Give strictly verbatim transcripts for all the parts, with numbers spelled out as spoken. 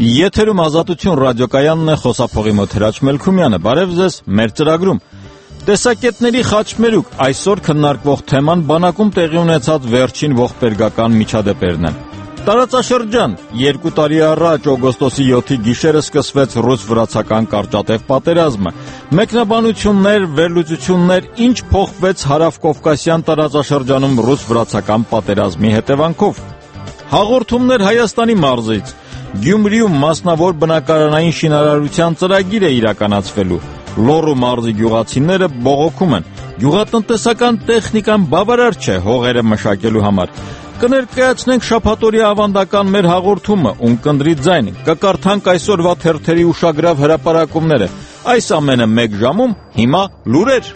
Եթերում Ազատություն ռադիոկայանն է, խոսափողի մոտ Հրաչ Մելքումյանը։ Բարև ձեզ, մեր ծրագրում տեսակետների խաչմերուկ այսօր քննարկվող թեման բանակում տեղի ունեցած վերջին ողբերգական միջադեպերն են։ Տարածաշրջան երկու տարի առաջ օգոստոսի յոթի գիշերը սկսվեց ռուս-վրացական կարճատև պատերազմը։ Մեկնաբանություններ, վերլուծություններ, ինչ փոխվեց հարավկովկասյան տարածաշրջանում ռուս-վրացական պատերազմի հետևանքով։ Հաղորդումներ Հայաստանի մարզից։ Գյումրիում մասնավոր բնակարանային շինարարության ծրագիր է իրականացվելու։ Լոռու մարզի գյուղացիները բողոքում են։ Գյուղատնտեսական տեխնիկան բավարար չէ հողերը մշակելու համար։ Կներկայացնենք շաբաթօրյա ավանդական մեր հաղորդումը «Ունկնդրի ձայն», կկարդանք այսօրվա թերթերի ուշագրավ հրապարակումները։ Այս ամենը մեկ ժամում, հիմա լուրեր։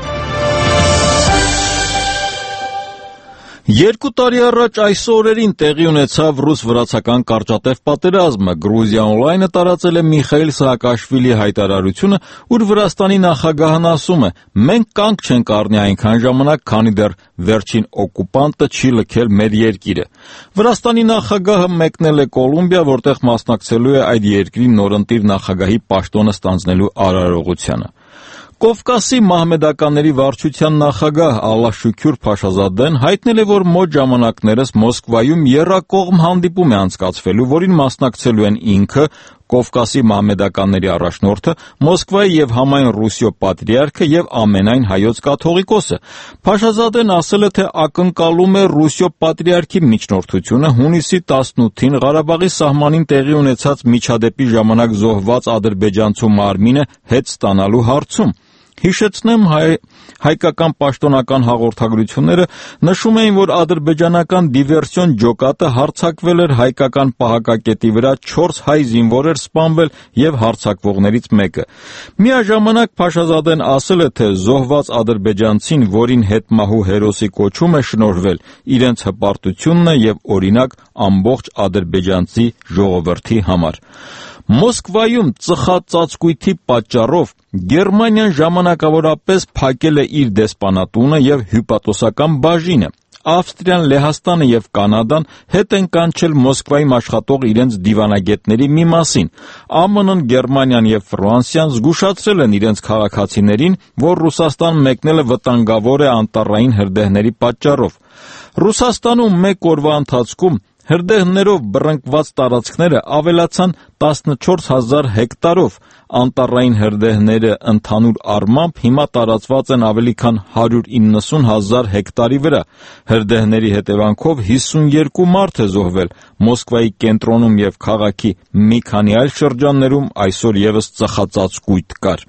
Երկու տարի առաջ այս օրերին տեղի ունեցավ ռուս-վրացական կարճատև պատերազմը։ Գրուզիա օնլայնը տարածել է Միխայիլ Սահակաշվիլի հայտարարությունը, ուր Վրաստանի նախագահն ասում է. «Մենք կանգ չենք առնի այնքան ժամանակ, քանի դեռ վերջին օկուպանտը չի լքել մեր երկիրը»։ Վրաստանի նախագահը մեկնել է Կոլումբիա, որտեղ մասնակցելու է այդ երկրի նորընտիր նախագահի պաշտոնը ստանձնելու արարողությանը։ Կովկասի մահմեդականների վարչության նախագահ Ալլաշուքյուր Փաշազադեն հայտնել է, որ մոտ ժամանակներս Մոսկվայում եռակողմ հանդիպում է անցկացվելու, որին մասնակցելու են ինքը, Կովկասի մահմեդականների առաջնորդը, Մոսկվայի եւ համայն Ռուսիո պատրիարքը եւ ամենայն հայոց կաթողիկոսը։ Փաշազադեն ասել է, թե ակնկալում է Ռուսիո պատրիարքի միջնորդությունը հունիսի տասնութին Ղարաբաղի սահմանին տեղի ունեցած միջադեպի ժամանակ զոհված ադրբեջանցու մարմինը հետ ստանալու հարցում։ Հիշեցնեմ, հայ, հայկական պաշտոնական հաղորդագրությունները նշում էին, որ ադրբեջանական դիվերսիոն ջոկատը հարձակվել էր հայկական պահակակետի վրա, չորս հայ զինվոր էր սպանվել եւ հարձակվողներից մեկը։ Միաժամանակ Փաշազադեն ասել է, թե զոհված ադրբեջանցին, որին հետմահու հերոսի կոչում է շնորհվել, իրենց հպարտությունն է եւ օրինակ ամբողջ ադրբեջանցի ժողովրդի համար։ Մոսկվայում ծխածածկույթի պատճառով Գերմանիան ժամանակավորապես փակել է իր դեսպանատունը եւ հյուպատոսական բաժինը։ Ավստրիան, Լեհաստանը եւ Կանադան հետ են կանչել Մոսկվայում աշխատող իրենց դիվանագետների մի մասին։ Α M N-ն, Գերմանիան եւ Ֆրանսիան զգուշացրել են իրենց քաղաքացիներին, որ Ռուսաստան մեկնելը վտանգավոր է անտառային հրդեհների պատճառով։ Ռուսաստանում մեկ օրվա ընթացքում հրդեհներով բռնկված տարածքները ավելացան տասնչորս հազար հեկտարով։ Անտառային հրդեհները ընդհանուր առմամբ հիմա տարածված են ավելի քան հարյուր իննսուն հազար հեկտարի վրա։ Հրդեհների հետևանքով հիսունյերկու մարդ է զոհվել։ Մոսկվայի կենտրոնում եւ քաղաքի մի քանի այլ շրջաններում այսօր եւս ծխածածկույթ կար։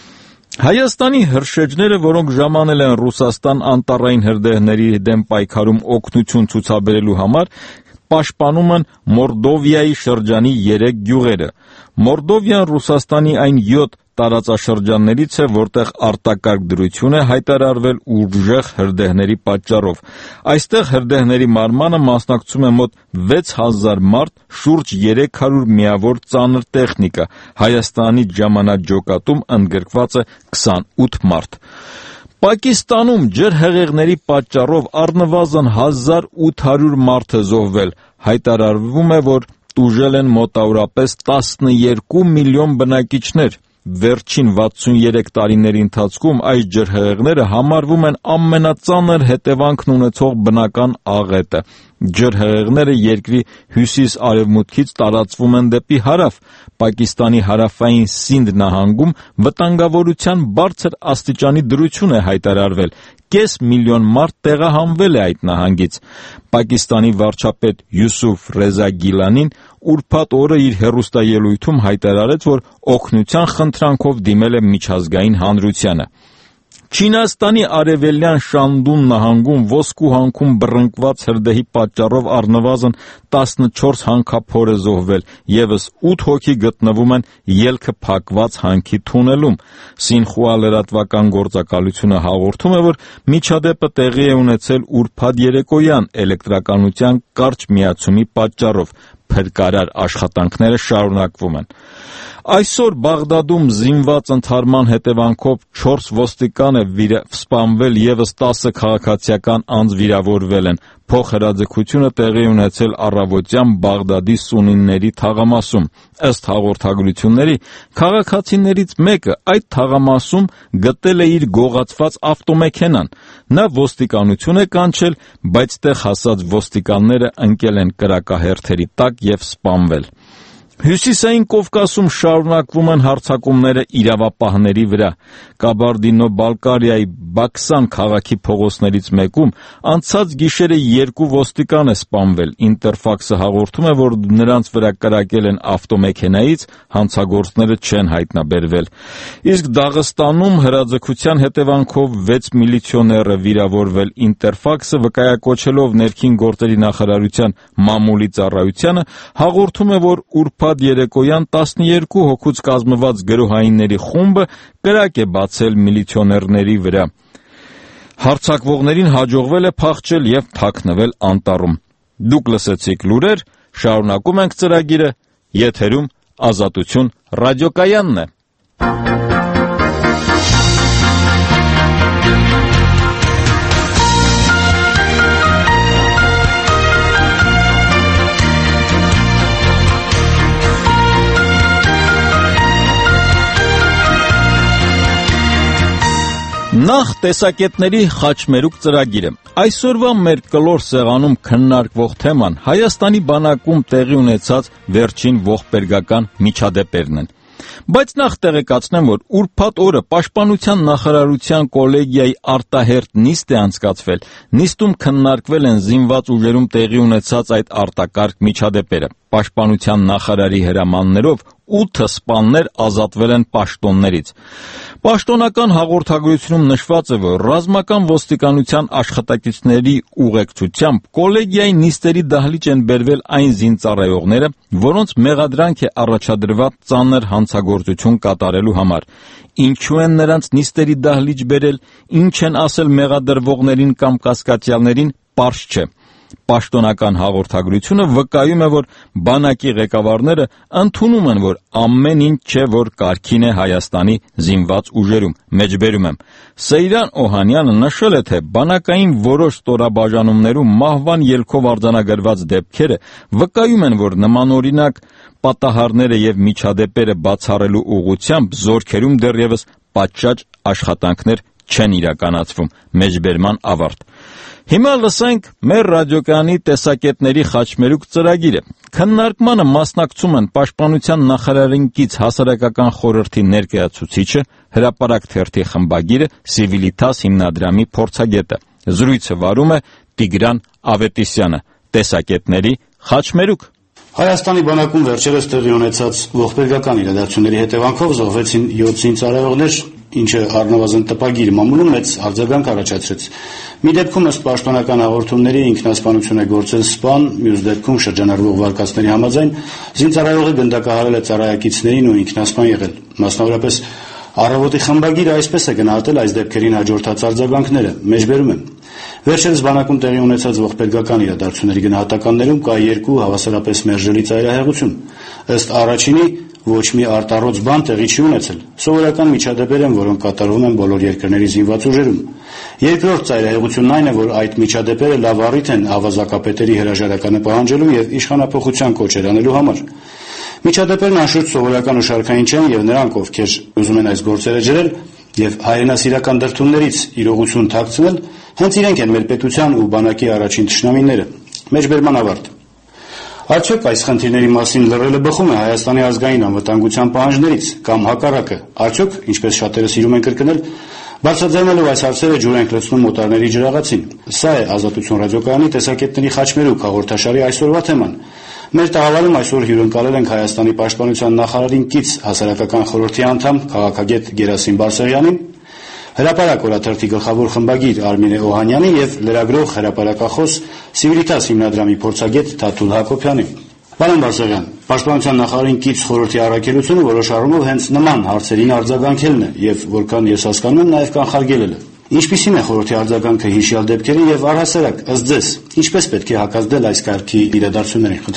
Հայաստանի հրշեջները, որոնք ժամանել են Ռուսաստան անտառային հրդեհների դեմ պայքարում օգնություն ցուցաբերելու համար, պաշտպանում են Մորդովիայի շրջանի երեք գյուղերը։ Մորդովիան Ռուսաստանի այն յոթ տարածաշրջաններից է, որտեղ արտակարգ դրություն է հայտարարվել ուժեղ հրդեհների պատճառով։ Այստեղ հրդեհների մարմանը մասնակցում է մոտ վեց հազար մարդ, շուրջ երեք հարյուր միավոր ծանր տեխնիկա։ Հայաստանի ժամանակ-ջոկատում ընդգրկված է քսանութ մարդ։ Պակիստանում ջրհեղեղների պատճառով առնվազն հազար ութ հարյուր մարդ է զոհվել։ Հայտարարվում է, որ տուժել են մոտավորապես տասներկու միլիոն բնակիչներ։ Վերջին վաթսունյերեք տարիների ընթացքում այս ջրհեղեղները համարվում են ամենածանր հետևանքն ունեցող բնական աղետը։ Ջրհեղեղները երկրի հյուսիս-արևմուտքից տարածվում են դեպի հարավ։ Պակիստանի հարավային Սինդ նահանգում վտանգավորության բարձր աստիճանի դրություն է հայտարարվել։ Կես միլիոն մարդ տեղահանվել է այդ նահանգից։ Պակիստանի վարչապետ Յուսուֆ Ռեզա Գիլանին ուրբաթ օրը իր հեռուստաելույթում հայտարարեց, որ օգնության խնդրանքով դիմել է միջազգային հանրությանը։ Չինաստանի արևելյան Շանդուն նահանգում ոսկու հանքում բռնկված հրդեհի պատճառով առնվազն տասնչորս հանքափոր է զոհվել, եւս ութ հոգի գտնվում են ելքը փակված հանքի թունելում։ Սինխուա լրատվական գործակալությունը հաղորդում է, որ միջադեպը տեղի է ունեցել ուրբաթ երեկոյան էլեկտրականության կարճ միացումի պատճառով։ Փրկարար աշխատանքները շարունակվում են։ Այսօր Բաղդադում զինված ընդհարման հետևանքով չորս ոստիկան է սպանվել, եւս տասը քաղաքացիական անձ վիրավորվել են։ Փոխհրաձգությունը տեղի ունեցել առավոտյան Բաղդադի սուննիների թաղամասում։ Ըստ հաղորդագրությունների, քաղաքացիներից մեկը այդ թաղամասում գտել է իր գողացված ավտոմեքենան։ Նա ոստիկանություն է կանչել, բայց տեղ հասած ոստիկանները ընկել են կրակահերթերի տակ և սպանվել։ Հյուսիսային Կովկասում շարունակվում են հարձակումները իրավապահների վրա։ Կաբարդինո-Բալկարիայի Բաքսան քաղաքի փողոցներից մեկում անցած գիշերը երկու ոստիկան է սպանվել։ Ինտերֆաքսը հաղորդում է, որ նրանց վրա կրակել են ավտոմեքենայից, հանցագործները չեն հայտնաբերվել։ Իսկ Դաղստանում հրաձգության հետևանքով վեց միլիցիոներ է վիրավորվել։ Ինտերֆաքսը վկայակոչելով ներքին գործերի նախարարության մամուլի ծառայությանը հաղորդում է, որ ուրբաթ երեկոյան տասնյոթ հոգուց կազմված գրոհայինների խումբը կրակ է բացել միլիցիոներների վրա։ Հարձակվողներին հաջողվել է փախչել և թաքնվել անտառում։ Դուք լսեցիք լուրեր, շարունակում ենք ծրագիրը, եթերում Ազատություն ռադիոկայանն է։ Նախ տեսակետների խաչմերուկ ծրագիրը։ Այսօրվա մեր կլոր սեղանում քննարկվող թեման Հայաստանի բանակում տեղի ունեցած վերջին ողբերգական միջադեպերն են։ Բայց նախ տեղեկացնեմ, որ ուրբաթ օրը Պաշտպանության նախարարության կոլեգիայի արտահերթ նիստ է անցկացվել։ Նիստում քննարկվել են զինված ուժերում տեղի ունեցած այդ արտակարգ միջադեպերը։ Պաշտպանության նախարարի հրամաններով ութ սպաններ ազատվել են պաշտոններից։ Պաշտոնական հաղորդագրությունում նշված է, որ ռազմական ոստիկանության աշխատակիցների ուղեկցությամբ կոլեգիայի նիստերի դահլիճ են բերվել այն զինծառայողները, որոնց մեղադրանք է առաջադրված ծանր հանցագործություն կատարելու համար։ Ինչու են նրանց նիստերի դահլիճ բերել, ինչ են ասել մեղադրվողներին կամ կասկածյալներին, պարզ չէ։ Պաշտոնական հաղորդագրությունը վկայում է, որ բանակի ղեկավարները ընդունում են, որ ամեն ինչ չէ, որ կարգին է Հայաստանի զինված ուժերում։ Մեջբերում եմ։ Սեյրան Օհանյանը նշել է, թե բանակային որոշ ստորաբաժանումներում մահվան ելքով արձանագրված դեպքերը վկայում են, որ նմանօրինակ պատահարները և միջադեպերը բացառելու ուղղությամբ զորքերում դեռևս պատշաճ աշխատանքներ չեն իրականացվում։ Մեջբերման ավարտ։ Հիմա լսենք մեր ռադիոկայանի տեսակետների խաչմերուկ ծրագիրը։ Քննարկմանը մասնակցում են Պաշտպանության նախարարին կից հասարակական խորհրդի ներկայացուցիչը, Հրապարակ թերթի խմբագիրը, Civitas հիմնադրամի փորձագետը։ Զրույցը վարում է Տիգրան Ավետիսյանը։ Տեսակետների խաչմերուկ։ Հայաստանի բանակում վերջերս տեղի ունեցած ողբերգական իրադարձությունների հետևանքով զոհվեցին յոթ զինծառայողներ, ինչը առնվազն տպագիր մամուլում մեծ արձագանք առաջացրեց։ Մի դեպքում ըստ պաշտոնական հաղորդումների ինքնասպանություն է գործել սպան, մյուս դեպքում շրջանառվող վարկածների համաձայն զինծառայողը գնդակահարել է ծառայակիցներին ու ինքնասպան եղել։ Մասնավորապես Առավոտի խմբագիրը այսպես է գնահատել այս դեպքերին հաջորդած արձագանքները։ Մեջբերում եմ։ Վերջերս բանակում տեղի ունեցած ողբերգական իրադարձությունների գնահատականներում կա երկու հավասարապես մերժելի ծայրահեղություն։ Ըստ առաջինի, ոչ մի արտառոց բան տեղի չի ունեցել։ Սովորական միջադեպեր են, որոնք կատարվում են բոլոր երկրների զինված ուժերում։ Երկրորդ ծայրահեղությունն այն է, որ այդ միջադեպերը լավ առիթ են ավազակապետերի հրաժարականը պահանջելու եւ իշխանափոխության կոչեր անելու համար։ Միջադեպերն անշուշտ սովորական ու շարքային չեն եւ նրանք, ովքեր ուզում են այս գործերը ջրել եւ հայրենասիրական դրդումներից իրողություն թաքցնել, հենց իրենք են մեր պետության ու բանակի առաջին թշնամիները։ Մեջբերման ավարտ։ Արդյոք այս խնդիրների մասին լռելը բխում է Հայաստանի ազգային անվտանգության պահանջներից կամ հակառակը։ Արդյոք, ինչպես շատերը սիրում են կրկնել, բարձրաձայնելով այս հարցերը ջուր ենք լցնում մոտարների ջրաղացին։ Սա է Ազատություն ռադիոկայանի տեսակետների խաչմերուկ հաղորդաշարի այսօրվա թեման։ Մեր տաղավարում այսօր հյուրընկալել ենք Հայաստանի պաշտպանության նախարարին կից հասարակական խորհրդի անդամ քաղաքագետ Գերասիմ Բարսեղյանին, Հրապարակ օրաթերթի գլխավոր խմբագիր Արմինե Օհանյանին եւ լրագրող հրապարակախոս Civitas հիմնադրամի փորձագետ Թաթուլ Հակոբյանին։ Պարոն Բարսեղյան, պաշտպանության նախարարին կից խորհրդի առաքելությունը որոշ առումով հենց նման հարցերին արձագանքելն է եւ որքան ես հասկանում եմ նաեւ կանխարգելելը։ Ինչպիսին է խորհրդի արձագանքը հիշյալ դեպքերին եւ առհասարակ ըստ ձեզ ինչպես պետք է հակազդել այս կարգի իրադարձություններին, խնդրեմ։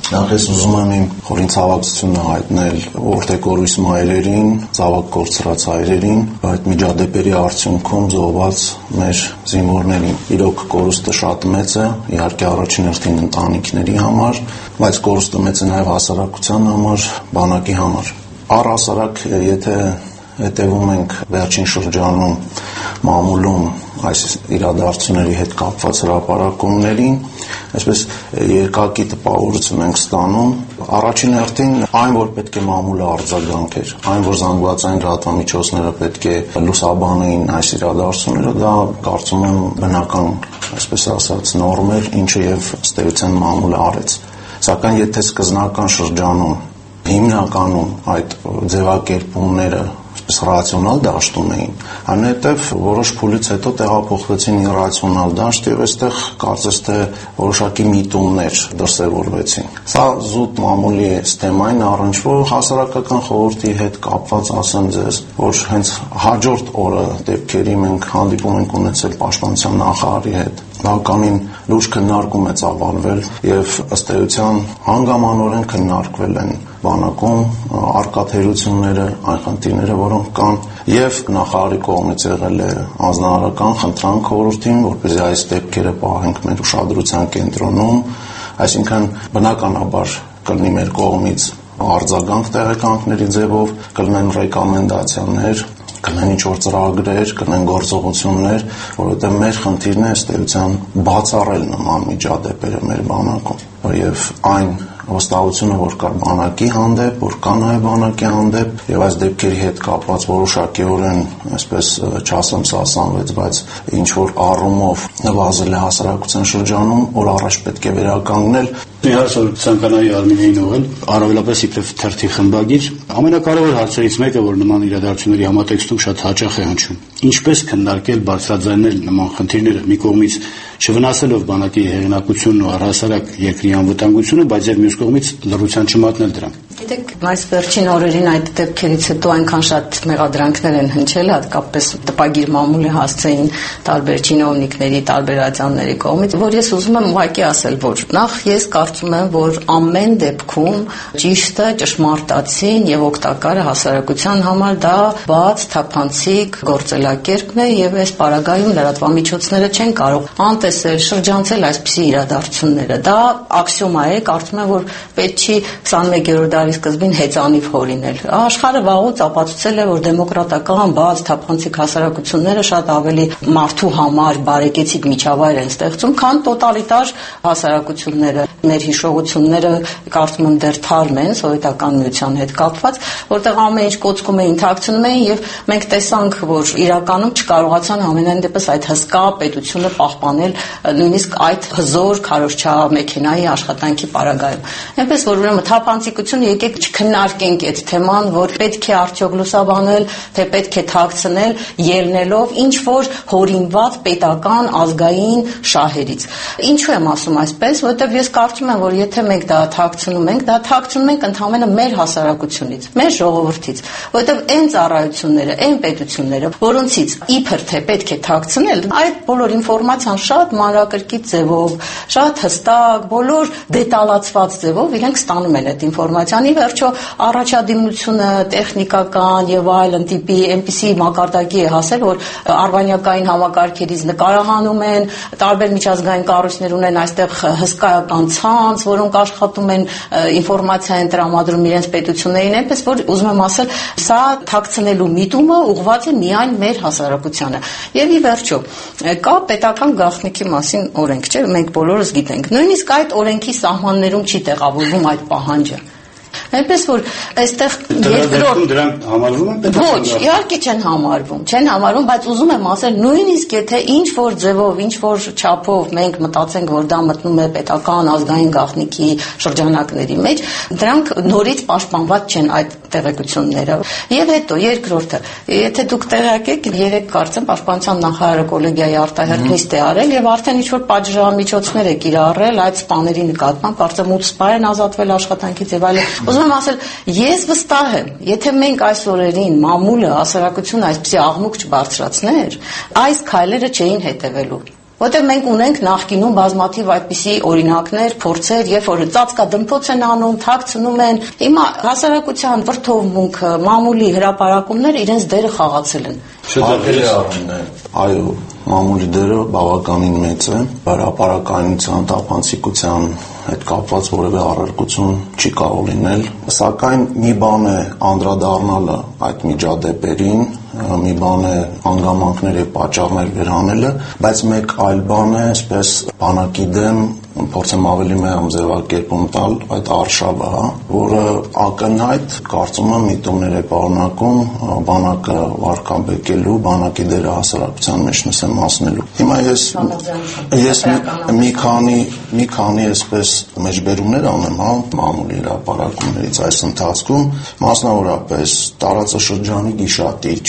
Նախ ես ուզում եմ իմ խորին ցավակցությունը հայտնել Օրտեգորույս մայրերին, ցավակ կորցրած հայրերին, այդ միջադեպերի արդյունքում զոհված մեր զինվորներին։ Իրոք կորուստը շատ մեծ է, իհարկե առաջին հերթին ընտանիքների համար, բայց կորուստը մեծ է նաև հասարակության համար, բանակի համար։ Առհասարակ, եթե հետևում ենք վերջին շրջանում մամուլում այս իրադարձությունների հետ կապված հրապարակումներին, այսպես երկակի տպավորություն ենք ստանում, առաջին հերթին այն, որ պետք է մամուլը արձագանքեր, այն, որ զանգվածային լրատվամիջոցները պետք է լուսաբանեին այս իրադարձությունները, դա կարծում եմ բնական, այսպես ասած, նորմ էր, ինչը եւ ըստ էության մամուլը արեց։ Սակայն եթե սկզբնական շրջանում հիմնականում այդ ձևակերպումները ռացիոնալ դաշտում էին, այնուհետև որոշ փուլից հետո տեղափոխվեցին իրացիոնալ դաշտ եւ այստեղ կարծես թե որոշակի միտումներ դրսևորվեցին։ Սա զուտ մամուլի թեմային առնչվող հասարակական խորհրդի հետ կապված ասեմ ձեզ, որ հենց հաջորդ օրը դեպքերի մենք հանդիպում ենք ունեցել պաշտպանության նախարարի հետ։ Բավականին լուրջ քննարկում է ծավալվել եւ ըստ էության հանգամանորեն քննարկվել են բանակում առկա թերությունները, այն խնդիրները, որոնք կան, եւ նախարարի կողմից եղել է անձնարարական խնդրանք խորհրդին, որպեսզի այս դեպքերը պահենք մեր ուշադրության կենտրոնում, այսինքն բնականաբար կլինի մեր կողմից արձագանք տեղեկանքների ձևով, կլինեն ռեկոմենդացիաներ, կլինեն ինչ-որ ծրագրեր, կլինեն գործողություններ, որովհետև մեր խնդիրն է ըստ էության բացառել նման միջադեպերը մեր բանակում, եւ այն վստահությունը, որ կար բանակի հանդեպ, որ կա նաև բանակի հանդեպ եւ այս դեպքերի հետ կապված որոշակիորեն, այսպես չասեմ սասանվեց, բայց ինչ որ առումով նվազել է հասարակության շրջանում, որ առաջ պետք է վերականգնել։ Մի հարց որ ցանկանայի Արմինեին ուղղել, առավելապես իբրև թերթի խմբագիր, ամենակարևոր հարցերից մեկը, որ նման իրադարձությունների համատեքստում շատ հաճախ է հնչում, ինչպես քննարկել, բարձրաձայնել նման խնդիրները, մի կողմից չվնասելով բանակի հեղինակությունն ու առհասարակ երկրի անվտանգությունը, բայց եւ մյուս կողմից լռության չմատնել դրանք։ Գիտեք, այս վերջին օրերին այդ դեպքերից հետո այնքան շատ մեղադրանքներ են հնչել, հատկապես տպագիր մամուլի հասցեին տարբեր չինովնիկների, տարբեր ատյանների կողմից, որ ես ուզում եմ ուղղակի ասել, որ նախ ես կարծում եմ, որ ամեն դեպքում ճիշտը, ճշմարտացին եւ օգտակարը հասարակության համար դա բաց, թափանցիկ գործելակերպն է եւ այս պարագայում լրատվամիջոցները չեն կարող անտեսել, շրջանցել այսպիսի իրադարձությունները։ Դա աքսիոմա է, կարծում եմ, որ պետք չի քսաներկերորդ դարի սկզբին հեծանիվ հորինել։ Աշխարհը վաղուց ապացուցել է, որ դեմոկրատական բաց թափանցիկ հասարակությունները շատ ավելի մարդու համար բարեկեցիկ միջավայր են ստեղծում, քան տոտալիտար հասարակությունները։ Մեր հիշողությունները կարծում եմ դեռ թարմ են սովետական միության հետ կապված, որտեղ ամեն ինչ կոծկում էին, թաքցնում էին եւ մենք տեսանք, որ իրականում չկարողացան ամենայն դեպս այդ հսկա պետությունը պահպանել նույնիսկ այդ հզոր քարոզչամեքենայի աշխատանքի պարագայում։ Այնպես որ ուրեմն թափանցիկությունը եկեք չքննարկենք այդ թեման, որ պետք է արդյոք լուսաբանել, թե պետք է թաքցնել, ելնելով ինչ որ հորինված պետական ազգային շահերից։ Ինչու եմ ասում այսպես, որովհետև ես կարծում եմ, որ եթե մենք դա թաքցնում ենք, դա թաքցնում ենք ընդհանրապես մեր հասարակությունից, մեր ժողովրդից, որովհետև այն ծառայությունները, այն պետությունները, որոնցից իբր թե պետք է թաքցնել, այդ բոլոր ինֆորմացիան շատ մանրակրկիտ ձևով, շատ հստակ, բոլոր դետալացված ձևով իրենք ստանում են այդ ինֆորմացիան։ Ի վերջո առաջադիմությունը տեխնիկական եւ այլն տիպի այնպիսի մակարդակի է հասել, որ արբանյակային համակարգերից նկարահանում են, տարբեր միջազգային կառույցներ ունեն այստեղ հսկայական ցանց, որոնք աշխատում են ինֆորմացիա են տրամադրում իրենց պետություններին, այնպես որ ուզում եմ ասել, սա թաքցնելու միտումը ուղղված է միայն մեր հասարակությանը։ Եվ ի վերջո կա պետական գաղտնիքի մասին օրենք, չէ՞, մենք բոլորս գիտենք։ Նույնիսկ այդ օրենքի սահմաններում չի տեղավորվում այդ պահանջը։ Այնպես որ այստեղ երկրորդ դրանք համարվում են պետական։ Ոչ, իհարկե չեն համարվում, չեն համարվում, բայց ուզում եմ ասել, նույնիսկ եթե ինչ որ ձևով, ինչ որ չափով մենք մտածենք, որ դա մտնում է պետական ազգային գաղտնիքի շրջանակների մեջ, դրանք նորից պաշտպանված չեն այդ տեղեկությունները։ Եվ հետո երկրորդը, եթե դուք տեղյակ եք, երեք կարծեմ պաշտպանության նախարարը կոլեգիայի արտահերտ նիստ է արել եւ արդեն ինչ որ պատժամիջոցներ է կիրառել այդ սպաների նկատմամբ, կարծեմ ութ սպա են ազատվել աշխատանքից եւ այլն։ Ուզում եմ ասել, ես վստահ եմ, եթե մենք այս օրերին մամուլը, հասարակությունը այսպիսի աղմուկ չբարձրացներ, այս քայլերը չէին հետևելու։ Որտեղ մենք ունենք նախկինում բազմաթիվ այդպիսի օրինակներ, փորձեր, երբ որ ծածկադմփոց են անում, թաքցնում են։ Հիմա հասարակության վրդովմունքը, մամուլի հրապարակումները իրենց դերը խաղացել են։ Այո, մամուլի դերը բավականին մեծ է, հրապարակայնության, տափանցիկության հետ կապված որևէ առարկություն չի կարող լինել, սակայն մի բան է անդրադառնալը այդ միջադեպերին, մի բան է հանգամանքներ եւ պատճառներ վերանելը, բայց մեկ այլ բան է, այսպես բանակի դեմ փորձեմ ավելի մեղմ ձևակերպում տալ այդ արշավը, հա, որը ակնհայտ կարծում եմ միտումներ է պարունակում բանակը վարկաբեկելու, բանակի դերը հասարակության մեջ նսեմացնելու։ Հիմա ես ես մի քանի մի քանի այսպես մեջբերումներ անեմ, հա, մամուլի հրապարակումներից այս ընթացքում, մասնավորապես տարածաշրջանի գիշատիչ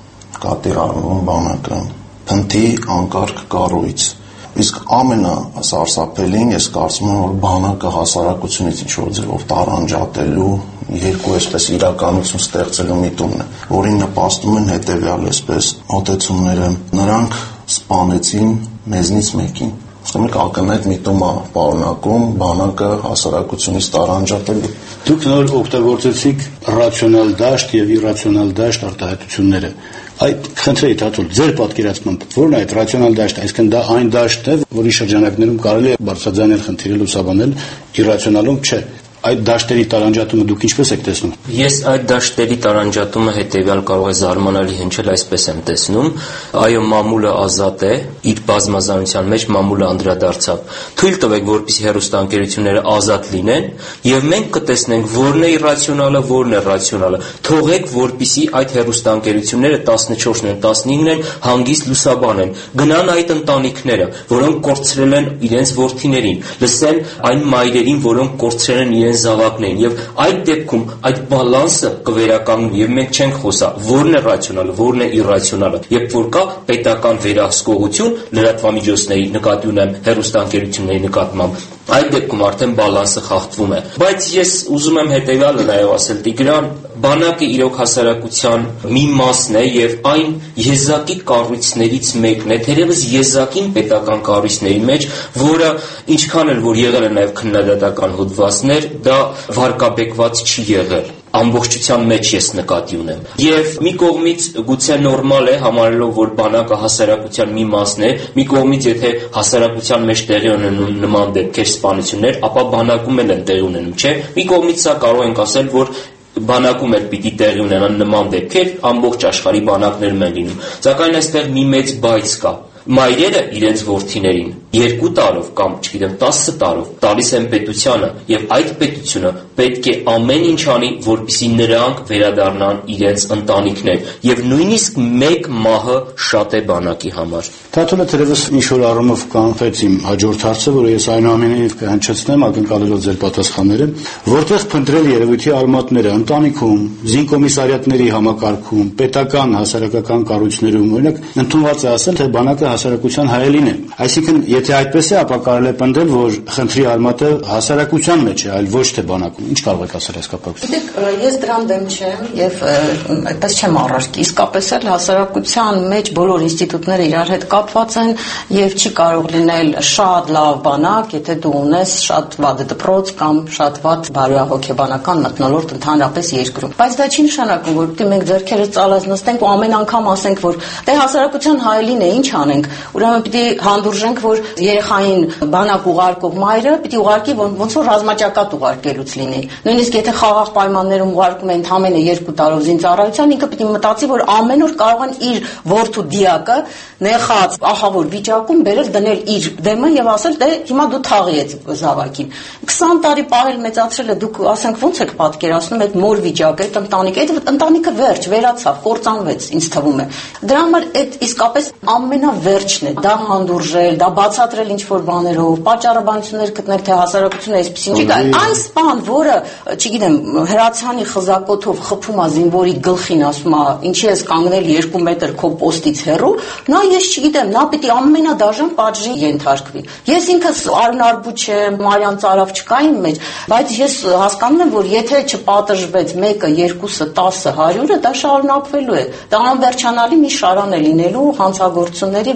կատի առնում բանակը, փնթի անկարգ կառույց։ Իսկ ամենասարսափելին ես կարծում եմ, որ բանակը հասարակությունից ինչ-որ ձևով տարանջատելու, երկու այսպես իրականություն ստեղծելու միտումն է, որին նպաստում են հետևյալ այսպես մոտեցումները, նրանք սպանեցին մեզնից մեկին։ Մենք ակնհայտ միտում է պարունակում բանակը հասարակությունից տարանջատելու։ Դուք նոր օգտագործեցիք ռացիոնալ դաշտ եւ իրացիոնալ դաշտ արտահայտությունները։ Այդ խնդրեի Թաթուլ, ձեր պատկերացմամբ ո՞րն է այդ ռացիոնալ դաշտը, այսինքն դա այն դաշտն է, որի շրջանակներում կարելի է բարձրաձայնել խնդիրը լուսաբանել, իրացիոնալում չէ։ Այդ դաշտերի տարանջատումը դուք ինչպես եք տեսնում։ Ես այդ դաշտերի տարանջատումը հետեւյալ կարող է զարմանալի հնչել, այսպես եմ տեսնում։ Այո, մամուլը ազատ է, իր բազմազանության մեջ մամուլը անդրադարձավ։ Թույլ տվեք, որպեսզի հեռուստաընկերությունները ազատ լինեն, եւ մենք կտեսնենք որն է իրացիոնալը, որն է ռացիոնալը։ Թողեք, որպեսզի այդ հեռուստաընկերությունները տասնչորսն են, տասնինգն են, հանգիստ լուսաբանեն։ Գնան այդ ընտանիքները, որոնք կորցրել են իրենց որդիներին, լսեն այն մայրերին, որոնք կորցրել են զավակներին, եւ այդ դեպքում այդ բալանսը կվերականգնվի եւ մենք չենք խոսա որն է ռացիոնալը, որն է իրացիոնալը, երբ որ կա պետական վերահսկողություն լրատվամիջոցների նկատի ունեմ հեռուստաընկերությունների նկատմամբ, այդ դեպքում արդեն բալանսը խախտվում է։ Բայց ես ուզում եմ հետեւյալը նաեւ ասել, Տիգրան, բանակը իրոք հասարակության մի մասն է եւ այն եզակի կառույցներից մեկն է, թերևս եզակին պետական կառույցների մեջ, որը ինչքան էլ որ եղել է նաեւ քննադատական հոդվածներ, դա վարկաբեկված չի եղել։ Ամբողջության մեջ ես նկատի ունեմ։ Եվ մի կողմից գուցե նորմալ է համարելով, որ բանակը հասարակության մի մասն է, մի կողմից եթե հասարակության մեջ տեղի ունենում նման դեպքեր, սպանություններ, ապա բանակում էլ են տեղի ունենում, չէ՞։ Մի կողմից սա կարող ենք ասել, որ բանակում էլ պիտի տեղի ունենան նման դեպքեր, ամբողջ աշխարհի բանակներում են լինում։ Սակայն այստեղ մի մեծ բայց կա։ Մայրերը իրենց որդիներին երկու տարով կամ, չգիտեմ, տասը տարով տալիս են պետությանը եւ այդ պետությունը պետք է ամեն ինչ անի, որպեսզի նրանք վերադառնան իրենց ընտանիքներ եւ նույնիսկ մեկ մահը շատ է բանակի համար։ Թաթուլը թերևս ինչ-որ առումով կանխեց իմ հաջորդ հարցը, որը ես այնուամենայնիվ կհնչեցնեմ, ակնկալելով ձեր պատասխանները, որտեղ փնտրել երևույթի արմատները ընտանիքում, զինկոմիսարիատների համակարգում, պետական հասարակական կառույցներում, օրինակ, ընդունված է ասել, թե բանակը հասարակության հայելին է։ Այսինքն, եթե այդպես է, ապա կարելի է պնդել, որ խնդրի արմատը հասարակության մեջ է, այլ ոչ թե բանակում։ Ինչ կարող եք ասել այս կապակցությամբ։ Գիտեք, ես դրան դեմ չեմ եւ այդպես չեմ առարկի։ Իսկապես էլ հասարակության մեջ բոլոր ինստիտուտները իրար հետ կապված են եւ չի կարող լինել շատ լավ բանակ, եթե դու ունես շատ վատ դպրոց կամ շատ վատ բարոյահոգեբանական մթնոլորտ ընդհանրապես երկրում։ Բայց դա չի նշանակում, որ պիտի մենք ձեռքերը ծալած նստենք ու ամեն անգամ ասենք, որ դե հասարակության հայելին է, ինչ անենք։ Ուրեմն պիտի հանդուրժենք, որ երեխային բանակ ուղարկող մայրը պիտի ուղարկի ոնց որ ռազմաճակատ ուղարկելուց լինի։ Նույնիսկ եթե խաղաղ պայմաններում ուղարկում են ընդամենը երկու տարով զինծառայության, ինքը պիտի մտածի, որ ամեն օր կարող են իր որդու դիակը նեղած, ահավոր վիճակում բերել դնել իր դեմը եւ ասել, դե հիմա դու թաղի ես զավակին։ քսան տարի պահել մեծացրել է, դուք ասենք ոնց եք պատկերացնում այդ մոր վիճակը, այդ ընտանիքը, այդ ընտանիքը վերջ, վերացավ, կործանվեց, ինձ թվում է։ Դրա համար այդ իսկապես ամենավերջն է, դա հանդուրժել, դա բացատրել ինչ-որ բաներով, պատճառաբանություններ գտնել, թե հասարակությունը այսպեսին չի, այն սպան, որը, չգիտեմ, հրացանի խզակոթով խփում է զինվորի գլխին, ասում է, ինչի ես կանգնել երկու մետր քո պոստից հեռու, նա ես չգիտեմ, նա պիտի ամենադաժան պատժի ենթարկվի։ Ես ինքս արնարբու չեմ, Մարիան Ծարավ չկա իմ մեջ, բայց ես հասկանում եմ, որ եթե չպատժվեց մեկը, երկուսը, տասը, հարյուրը, դա շարունակվելու է։ Դա անվերջանալի մի շարան է լինելու հանցագործությունների,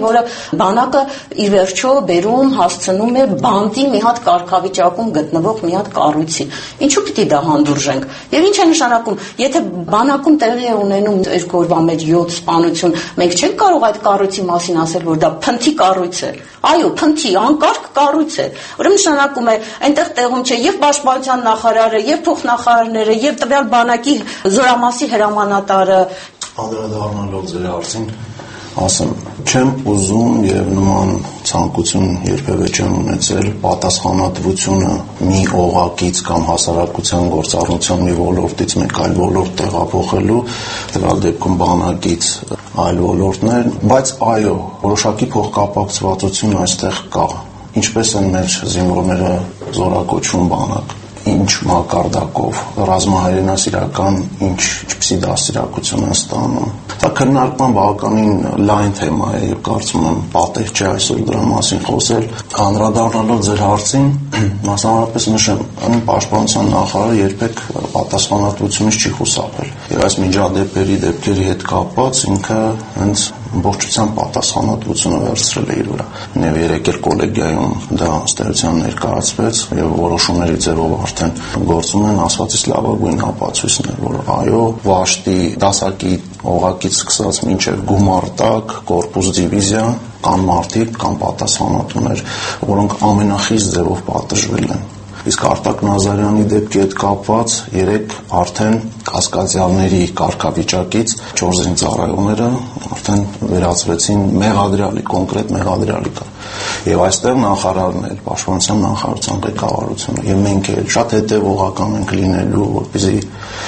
որը բանակը ի վերջո բերում հասցնում է բանտի մի հատ կարգավիճակում գտնվող մի հատ կառույցի։ Ինչու պիտի դա հանդուրժենք։ Եվ ինչ է նշանակում, եթե բանակում տեղի է ունենում երկու օրվա մեջ յոթ սպանություն, մենք չենք կարող այդ կառույցի մասին ասել, որ դա փնթի կառույց է։ Այո, փնթի, անկարգ կառույց է։ Ուրեմն նշանակում է, այնտեղ տեղում չէ եւ պաշտպանության նախարարը, եւ փոխնախարարները, եւ տվյալ բանակի զորամասի հրամանատարը։ Անդրադառնալով ձեր հարցին, ասեմ, չեմ ուզում եւ նման ցանկություն երբևէ չեմ ունեցել պատասխանատվությունը մի օղակից կամ հասարակության գործառնության մի ոլորտից մեկ այլ ոլորտ տեղափոխելու, տվյալ դեպքում բանակից այլ ոլորտներ, բայց այո, որոշակի փոխկապակցվածություն այստեղ կա։ Ինչպես են մեր զինվորները զորակոչվում բանակ, ինչ մակարդակով, ռազմահայրենասիրական ինչ ինչպիսի դաստիարակություն են ստանում։ Դա քննարկման բավականին լայն թեմա է եւ կարծում եմ պատեհ չէ այսօր դրա մասին խոսել։ Անդրադառնալով ձեր հարցին, մասնավորապես նշեմ, այն պաշտպանության նախարարը երբեք պատասխանատվությունից չի խուսափել։ Եվ այս միջադեպերի դեպքերի հետ կապված ինքը հենց ամբողջությամբ պատասխանատվությունը վերցրել է իր վրա։ Եվ երեք էլ կոլեգիայում դա ըստերության ներկայացվեց եւ որոշումների ձևով արդեն գործում են ասվածից լավագույն ապացույցն է, որ այո, վաշտի դասակի օղակից սկսած մինչև գումարտակ, կորպուս դիվիզիա կան մարդիկ, կան պատասխանատուներ, որոնք ամենախիստ ձևով պատժվել են։ Իսկ Արտակ Նազարյանի դեպքի հետ կապված երեք արդեն կասկածյալների կարգավիճակից չորս զինծառայողները արդեն վերածվեցին մեղադրյալի, կոնկրետ մեղադրյալի կա։ Եվ այստեղ նախարարն էլ, պաշտպանության նախարարության ղեկավարությունը եւ մենք էլ շատ հետեւողական ենք լինելու, որպեսզի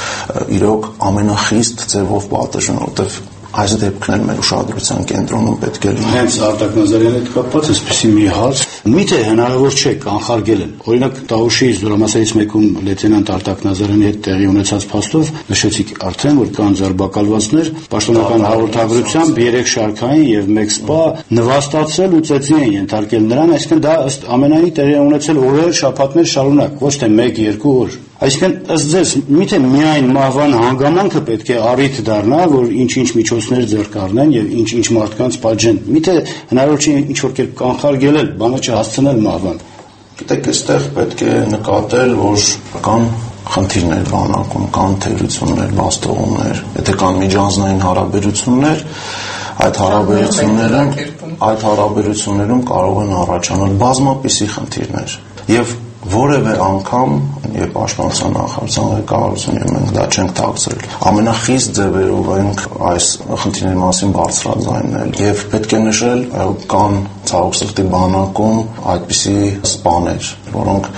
իրոք ամենախիստ ձևով պատժեն, որտեղ այս դեպքն էլ մեր ուշադրության կենտրոնում պետք է լինի։ Հենց Արտակ Նազարյանի հետ կապված այսպեսի մի հարց, միթե հնարավոր չէ կանխարգել են։ Օրինակ Տավուշի զորամասերից մեկում լեյտենանտ Արտակ Նազարյանի հետ տեղի ունեցած փաստով նշեցիք արդեն, որ կան ձերբակալվածներ, պաշտոնական հաղորդագրությամբ երեք շարքային եւ մեկ սպա նվաստացել ու ծեծի են ենթարկել նրան, այսինքն դա ըստ ամենայնի տեղի ունեցել օրեր, շաբաթներ շարունակ, ոչ թե մեկ-երկու օր։ Այսինքն ըստ ձեզ միթե միայն մահվան հանգամանքը պետք է առիթ դառնա, որ ինչ-ինչ միջոցներ ձեռք առնեն եւ ինչ-ինչ մարդկանց պատժեն։ Միթե հնարավոր չէ ինչ-որ կերպ կանխարգելել, բանը չհասցնել մահվան։ Գիտեք, այստեղ պետք է նկատել, որ կան խնդիրներ բանակում, կան թերություններ, բաստողումներ, եթե կան միջանձնային հարաբերություններ, այդ հարաբերություններում, այդ հարաբերություններում կարող են առաջանալ բազմապիսի խնդիրներ եւ որևէ անգամ եւ պաշտպանության նախարարության ղեկավարությունը եւ մենք դա չենք թաքցրել։ Ամենախիստ ձևերով ենք այս խնդիրների մասին բարձրաձայնել եւ պետք է նշել, կան ցավոք սրտի բանակում այդպիսի սպաներ, որոնք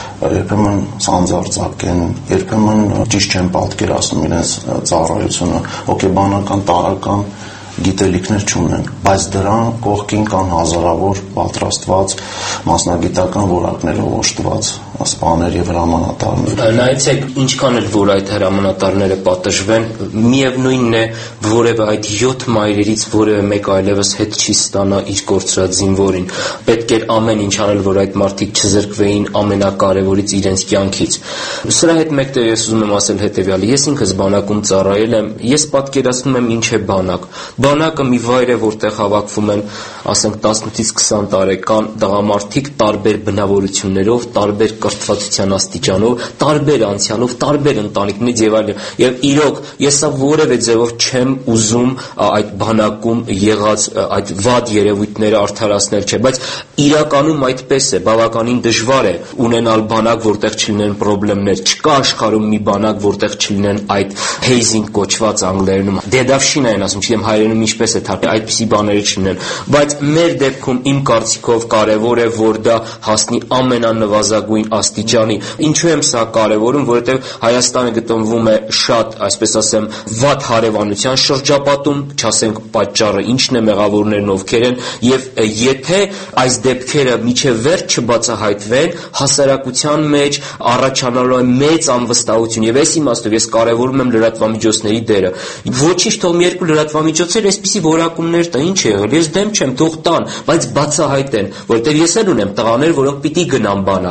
երբեմն սանձարձակ են, երբեմն ճիշտ չեն պատկերացնում իրենց ծառայությունը, հոգեբանական, տարրական գիտելիքներ չունեն, բայց դրան կողքին կան հազարավոր պատրաստված մասնագիտական որակներով օժտված սպաներ եւ հրամանատարներ։ Նայեցեք, ինչքան էլ որ այդ հրամանատարները պատժվեն, միևնույնն է, որևէ այդ յոթ մայրերից որևէ մեկ այլևս հետ չի ստանա իր կորցրած զինվորին։ Պետք էր ամեն ինչ անել, որ այդ մարդիկ չզրկվեին ամենակարևորից իրենց կյանքից։ Սրա հետ մեկտեղ ես ուզում եմ ասել հետեւյալը. ես ինքս բանակում ծառայել եմ, ես պատկերացնում եմ ինչ է բանակ։ Բանակը մի վայր է, որտեղ հավաքվում են, ասենք տասնութից քսան տարեկան տղամարդիկ տարբեր բնավորություններով, տարբեր կրթվածության աստիճանով, տարբեր անցյալով, տարբեր ընտանիքներից եւ այլն։ Եվ իրոք ես սա որևէ ձևով չեմ ուզում այդ բանակում եղած այդ վատ երևույթները արդարացնել, չէ, բայց իրականում այդպես է, բավականին դժվար է ունենալ բանակ, որտեղ չլինեն խնդիրներ։ Չկա աշխարհում մի բանակ, որտեղ չլինեն այդ hazing կոչված անգլերենում դեդավշինա են ասում, չգիտեմ հայերենում ինչպես է թարգմանել, այդպիսի բաները չլինեն, բայց մեր դեպքում իմ կարծիքով կարևոր է, որ դա հասնի ամենանվազագույն աստիճանի։ Ինչու եմ սա կարևորում, որովհետև Հայաստանը գտնվում է շատ, այսպես ասեմ, վատ հարևանության շրջապատում, չասենք պատճառը ինչն է, մեղավորներն ովքեր են, եւ եթե այս դեպքերը միջև վերջ չբացահայտվեն, հասարակության մեջ առաջանալու է մեծ անվստահություն եւ այս իմաստով ես կարևորում եմ լրատվամիջոցների դերը։ Ոչինչ թող մի երկու լրատվամիջոցներ այսպիսի որակումներ տա, ինչ է եղել, ես դեմ չեմ, թող տան, բայց բացահայտեն, որտեղ ես էլ ունեմ տղաներ, որոնք պիտի գնան բանակ, եւ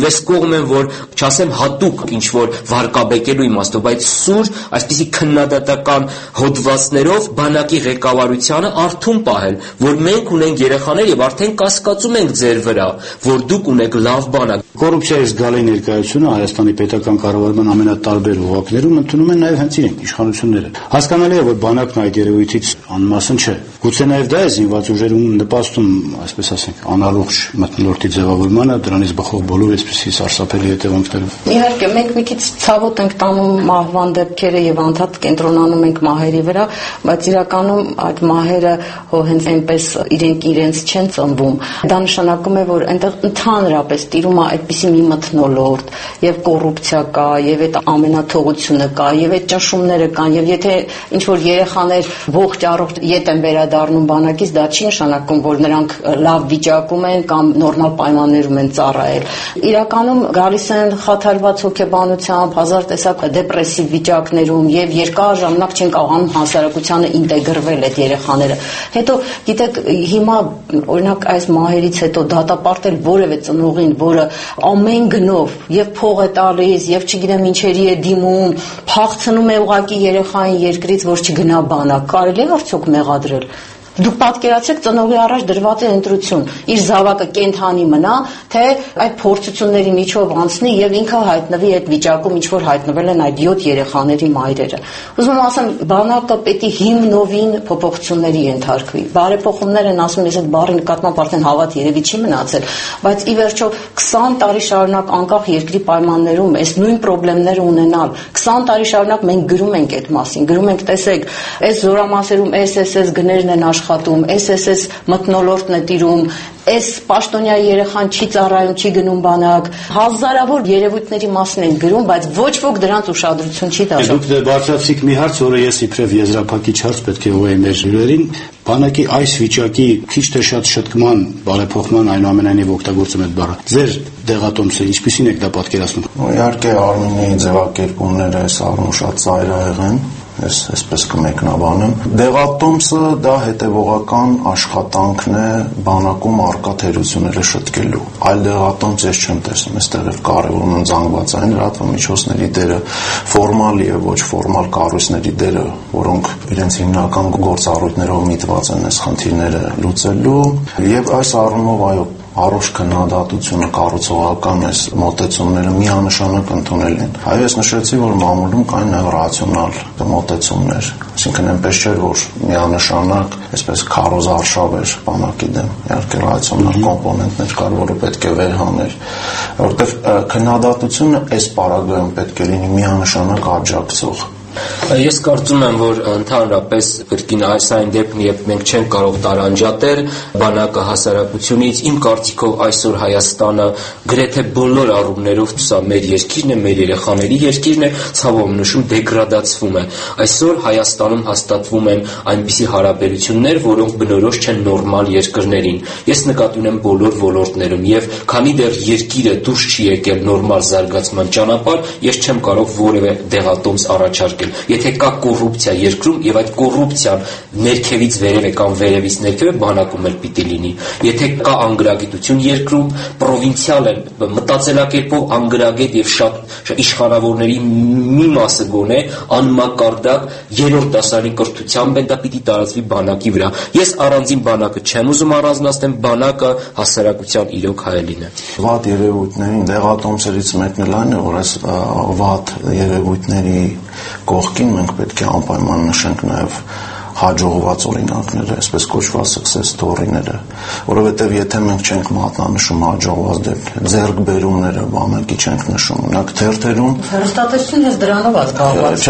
եւ ես կողմ եմ, որ չասեմ հատուկ ինչ որ վարկաբեկելու իմաստով, բայց սուր այսպիսի քննադատական հոդվածներով բանակի ղեկավարությանը արթուն պահել, որ մենք ունենք երեխաներ եւ արդեն կասկածում ենք ձեր վրա, որ դուք ունեք լավ բանակ։ Կոռուպցիայի զգալի ներկայությունը Հայաստանի պետական կառավարման ամենատարբեր ուղղակներում ընդունում են նաեւ հենց իրենք իշխանությունները։ Հասկանալի է, որ բանակն այդ երևույթից անմասն չէ։ Գուցե նաեւ դա է զինված ուժերում նպաստում, այսպես ասենք, անալուղ մթնոլորտի ձևավորմանը, դրանից բխող բոլոր այսպիսի սարսափելի հետևանքներով։ Իհարկե, մենք մի քիչ ցավոտ ենք տանում մահվան դեպքերը եւ անդադ կենտրոնանում ենք մահերի վրա, բայց իրականում այդ մահերը հո հենց այնպես իրենք իրենց չեն ծնվում։ Դա նշանակում է, որ այնտեղ ընդհանրապես տիրում է այդպիսի մի մթնոլորտ եւ կոռուպցիա կա, եւ այդ ամենաթողությունը կա, եւ այդ ճնշումները կան, եւ եթե ինչ որ երեխաներ ողջ առողջ ետ են վերադառնում բանակից, դա չի նշանակում, որ նրանք լավ վիճակում են կամ նորմալ պայմաններում են ծառայել։ Իրականում գալիս են խաթարված հոգեբանությամբ, հազար տեսակ դեպրեսիվ վիճակներում եւ երկար ժամանակ չեն կարողանում հասարակությանը ինտեգրվել այդ երեխաները։ Հետո գիտեք, հիմա օրինակ այս մահերից հետո դատապարտել որևէ ծնողին, որը ամեն գնով եւ փող է տալիս եւ չգիտեմ ինչերի է դիմում, փախցնում է ուղակի երեխային երկրից, որ չգնա բանակ, կարելի է արդյոք մեղադրել։ Դուք պատկերացրեք, ծնողի առաջ դրված է ընտրություն, իր զավակը կենթանի մնա, թե այդ փորձությունների միջով անցնի եւ ինքը հայտնվի այդ վիճակում, ինչ որ հայտնվել են այդ յոթ երեխաների մայրերը։ Ուզում եմ ասեմ, բանակը պետք է հիմնովին փոփոխությունների ենթարկվի։ Բարեփոխումներ են ասում, ես այդ բառի նկատմամբ արդեն հավատ երևի չի մնացել, բայց ի վերջո քսան տարի շարունակ անկախ երկրի պայմաններում այս նույն խնդիրները ունենալ, քսան տարի շարունակ մենք գրում ենք այդ մասին, գրում ենք, տեսեք, այս զորամասերում էս էս էս գներն են աշխատում, էս էս էս մթնոլորտն է տիրում, այս պաշտոնյա երեխան չի ծառայում, չի գնում բանակ, հազարավոր երևույթների մասին են գրում, բայց ոչ ոք դրանց ուշադրություն չի տալիս։ Դուք բարձրացիք մի հարց, որը ես իբրև եզրափակիչ հարց պետք է ուղղեի մեր հյուրերին, բանակի այս վիճակի քիչ թե շատ շտկման, բարեփոխման այնուամենայնիվ օգտագործում այդ բառը։ Ձեր դեղատոմսը ինչպիսին եք դա պատկերացնում։ Իհարկե Արմինեի ձևակերպումները այս առումով շատ ծայրահեղ են, ես այսպես կմեկնաբանեմ։ Դեղատոմսը դա հետևողական աշխատանքն է բանակում առկա թերությունները շտկելու։ Այլ դեղատոմս ես չեմ տեսնում, այստեղ էլ կարևորում են զանգվածային լրատվամիջոցների դերը, ֆորմալ եւ ոչ ֆորմալ կառույցների դերը, որոնք իրենց հիմնական գործառույթներով միտված են այս խնդիրները լուծելու, եւ այս առումով այո առողջ քննադատությունը կառուցողական այս մոտեցումները միանշանակ ընդունել են։ Այո, ես նշեցի, որ մամուլում կային նաև ռացիոնալ մոտեցումներ, այսինքն այնպես չէր, որ միանշանակ այսպես քարոզարշավ էր բանակի դեմ, իհարկե ռացիոնալ կոմպոնենտներ կար, որը պետք է վերհաներ, որովհետև քննադատությունը այս պարագայում պետք է լինի միանշանակ աջակցող։ Ես կարծում եմ, որ ընդհանրապես կրկին այս այն դեպքն, երբ մենք չենք կարող տարանջատել բանակը հասարակությունից, իմ կարծիքով այսօր Հայաստանը գրեթե բոլոր առումներով սա մեր երկիրն է, մեր երեխաների երկիրն է, ցավով նշում դեգրադացվում է։ Այսօր Հայաստանում հաստատվում են այնպիսի հարաբերություններ, որոնք բնորոշ չեն նորմալ երկրներին։ Ես նկատի ունեմ բոլոր ոլորտներում եւ քանի դեռ երկիրը դուրս չի եկել նորմալ զարգացման ճանապարհ, ես չեմ կարող որևէ դեղատոմս առաջարկել։ Եթե կա կոռուպցիա երկրում եւ այդ կոռուպցիան ներքևից վերև է կամ վերևից ներքև է, բանակում էլ պիտի լինի։ Եթե կա անգրագիտություն երկրում, պրովինցիալ է մտածելակերպով անգրագետ եւ շատ իշխանավորների մի մասը գոնե անմակարդակ երրորդ դասարանի կրթությամբ է, դա պիտի տարածվի բանակի վրա։ Ես առանձին բանակը չեմ ուզում առանձնացնել, բանակը հասարակության իրոք հայելին է։ Վատ երևույթներին դեղատոմսերից մեկն էլ այն է, որ այս վատ երևույթների կողքին մենք պետք է անպայման նշենք նաև հաջողված օրինակները, այսպես կոչված success story-ները, որովհետև եթե մենք չենք մատնանշում հաջողված դեպքեր, ձեռքբերումները, բանակի չենք նշում, օրինակ թերթերում հեռուստատեսությունը դրանով է զբաղված։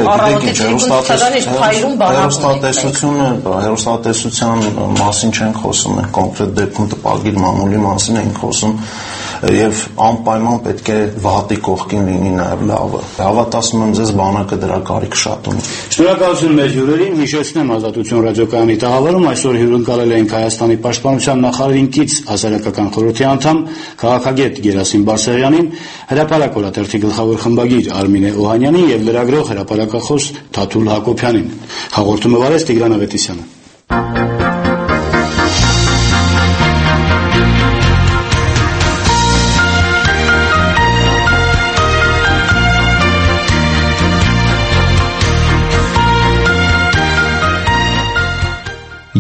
Հեռուստատեսությունը, հեռուստատեսության մասին չենք խոսում, մենք կոնկրետ դեպքում տպագիր մամուլի մասին ենք խոսում, եւ անպայման պետք է վատի կողքին լինի նաեւ լավը։ Հավատացնում եմ ձեզ բանակը դրա կարիք շատ ունի։ Շնորհակալություն մեր հյուրերին, հիշեցնեմ Ազատություն ռադիոկայանի տաղավարում այսօր հյուրընկալել ենք Հայաստանի պաշտպանության նախարարին կից հասարակական խորհրդի անդամ քաղաքագետ Գերասիմ Բարսեղյանին, հրապարակ օրաթերթի գլխավոր խմբագիր Արմինե Օհանյանին եւ լրագրող հրապարակախոս Թաթուլ Հակոբյանին։ Հաղորդումը վարեց Տիգրան Ավետիսյանը։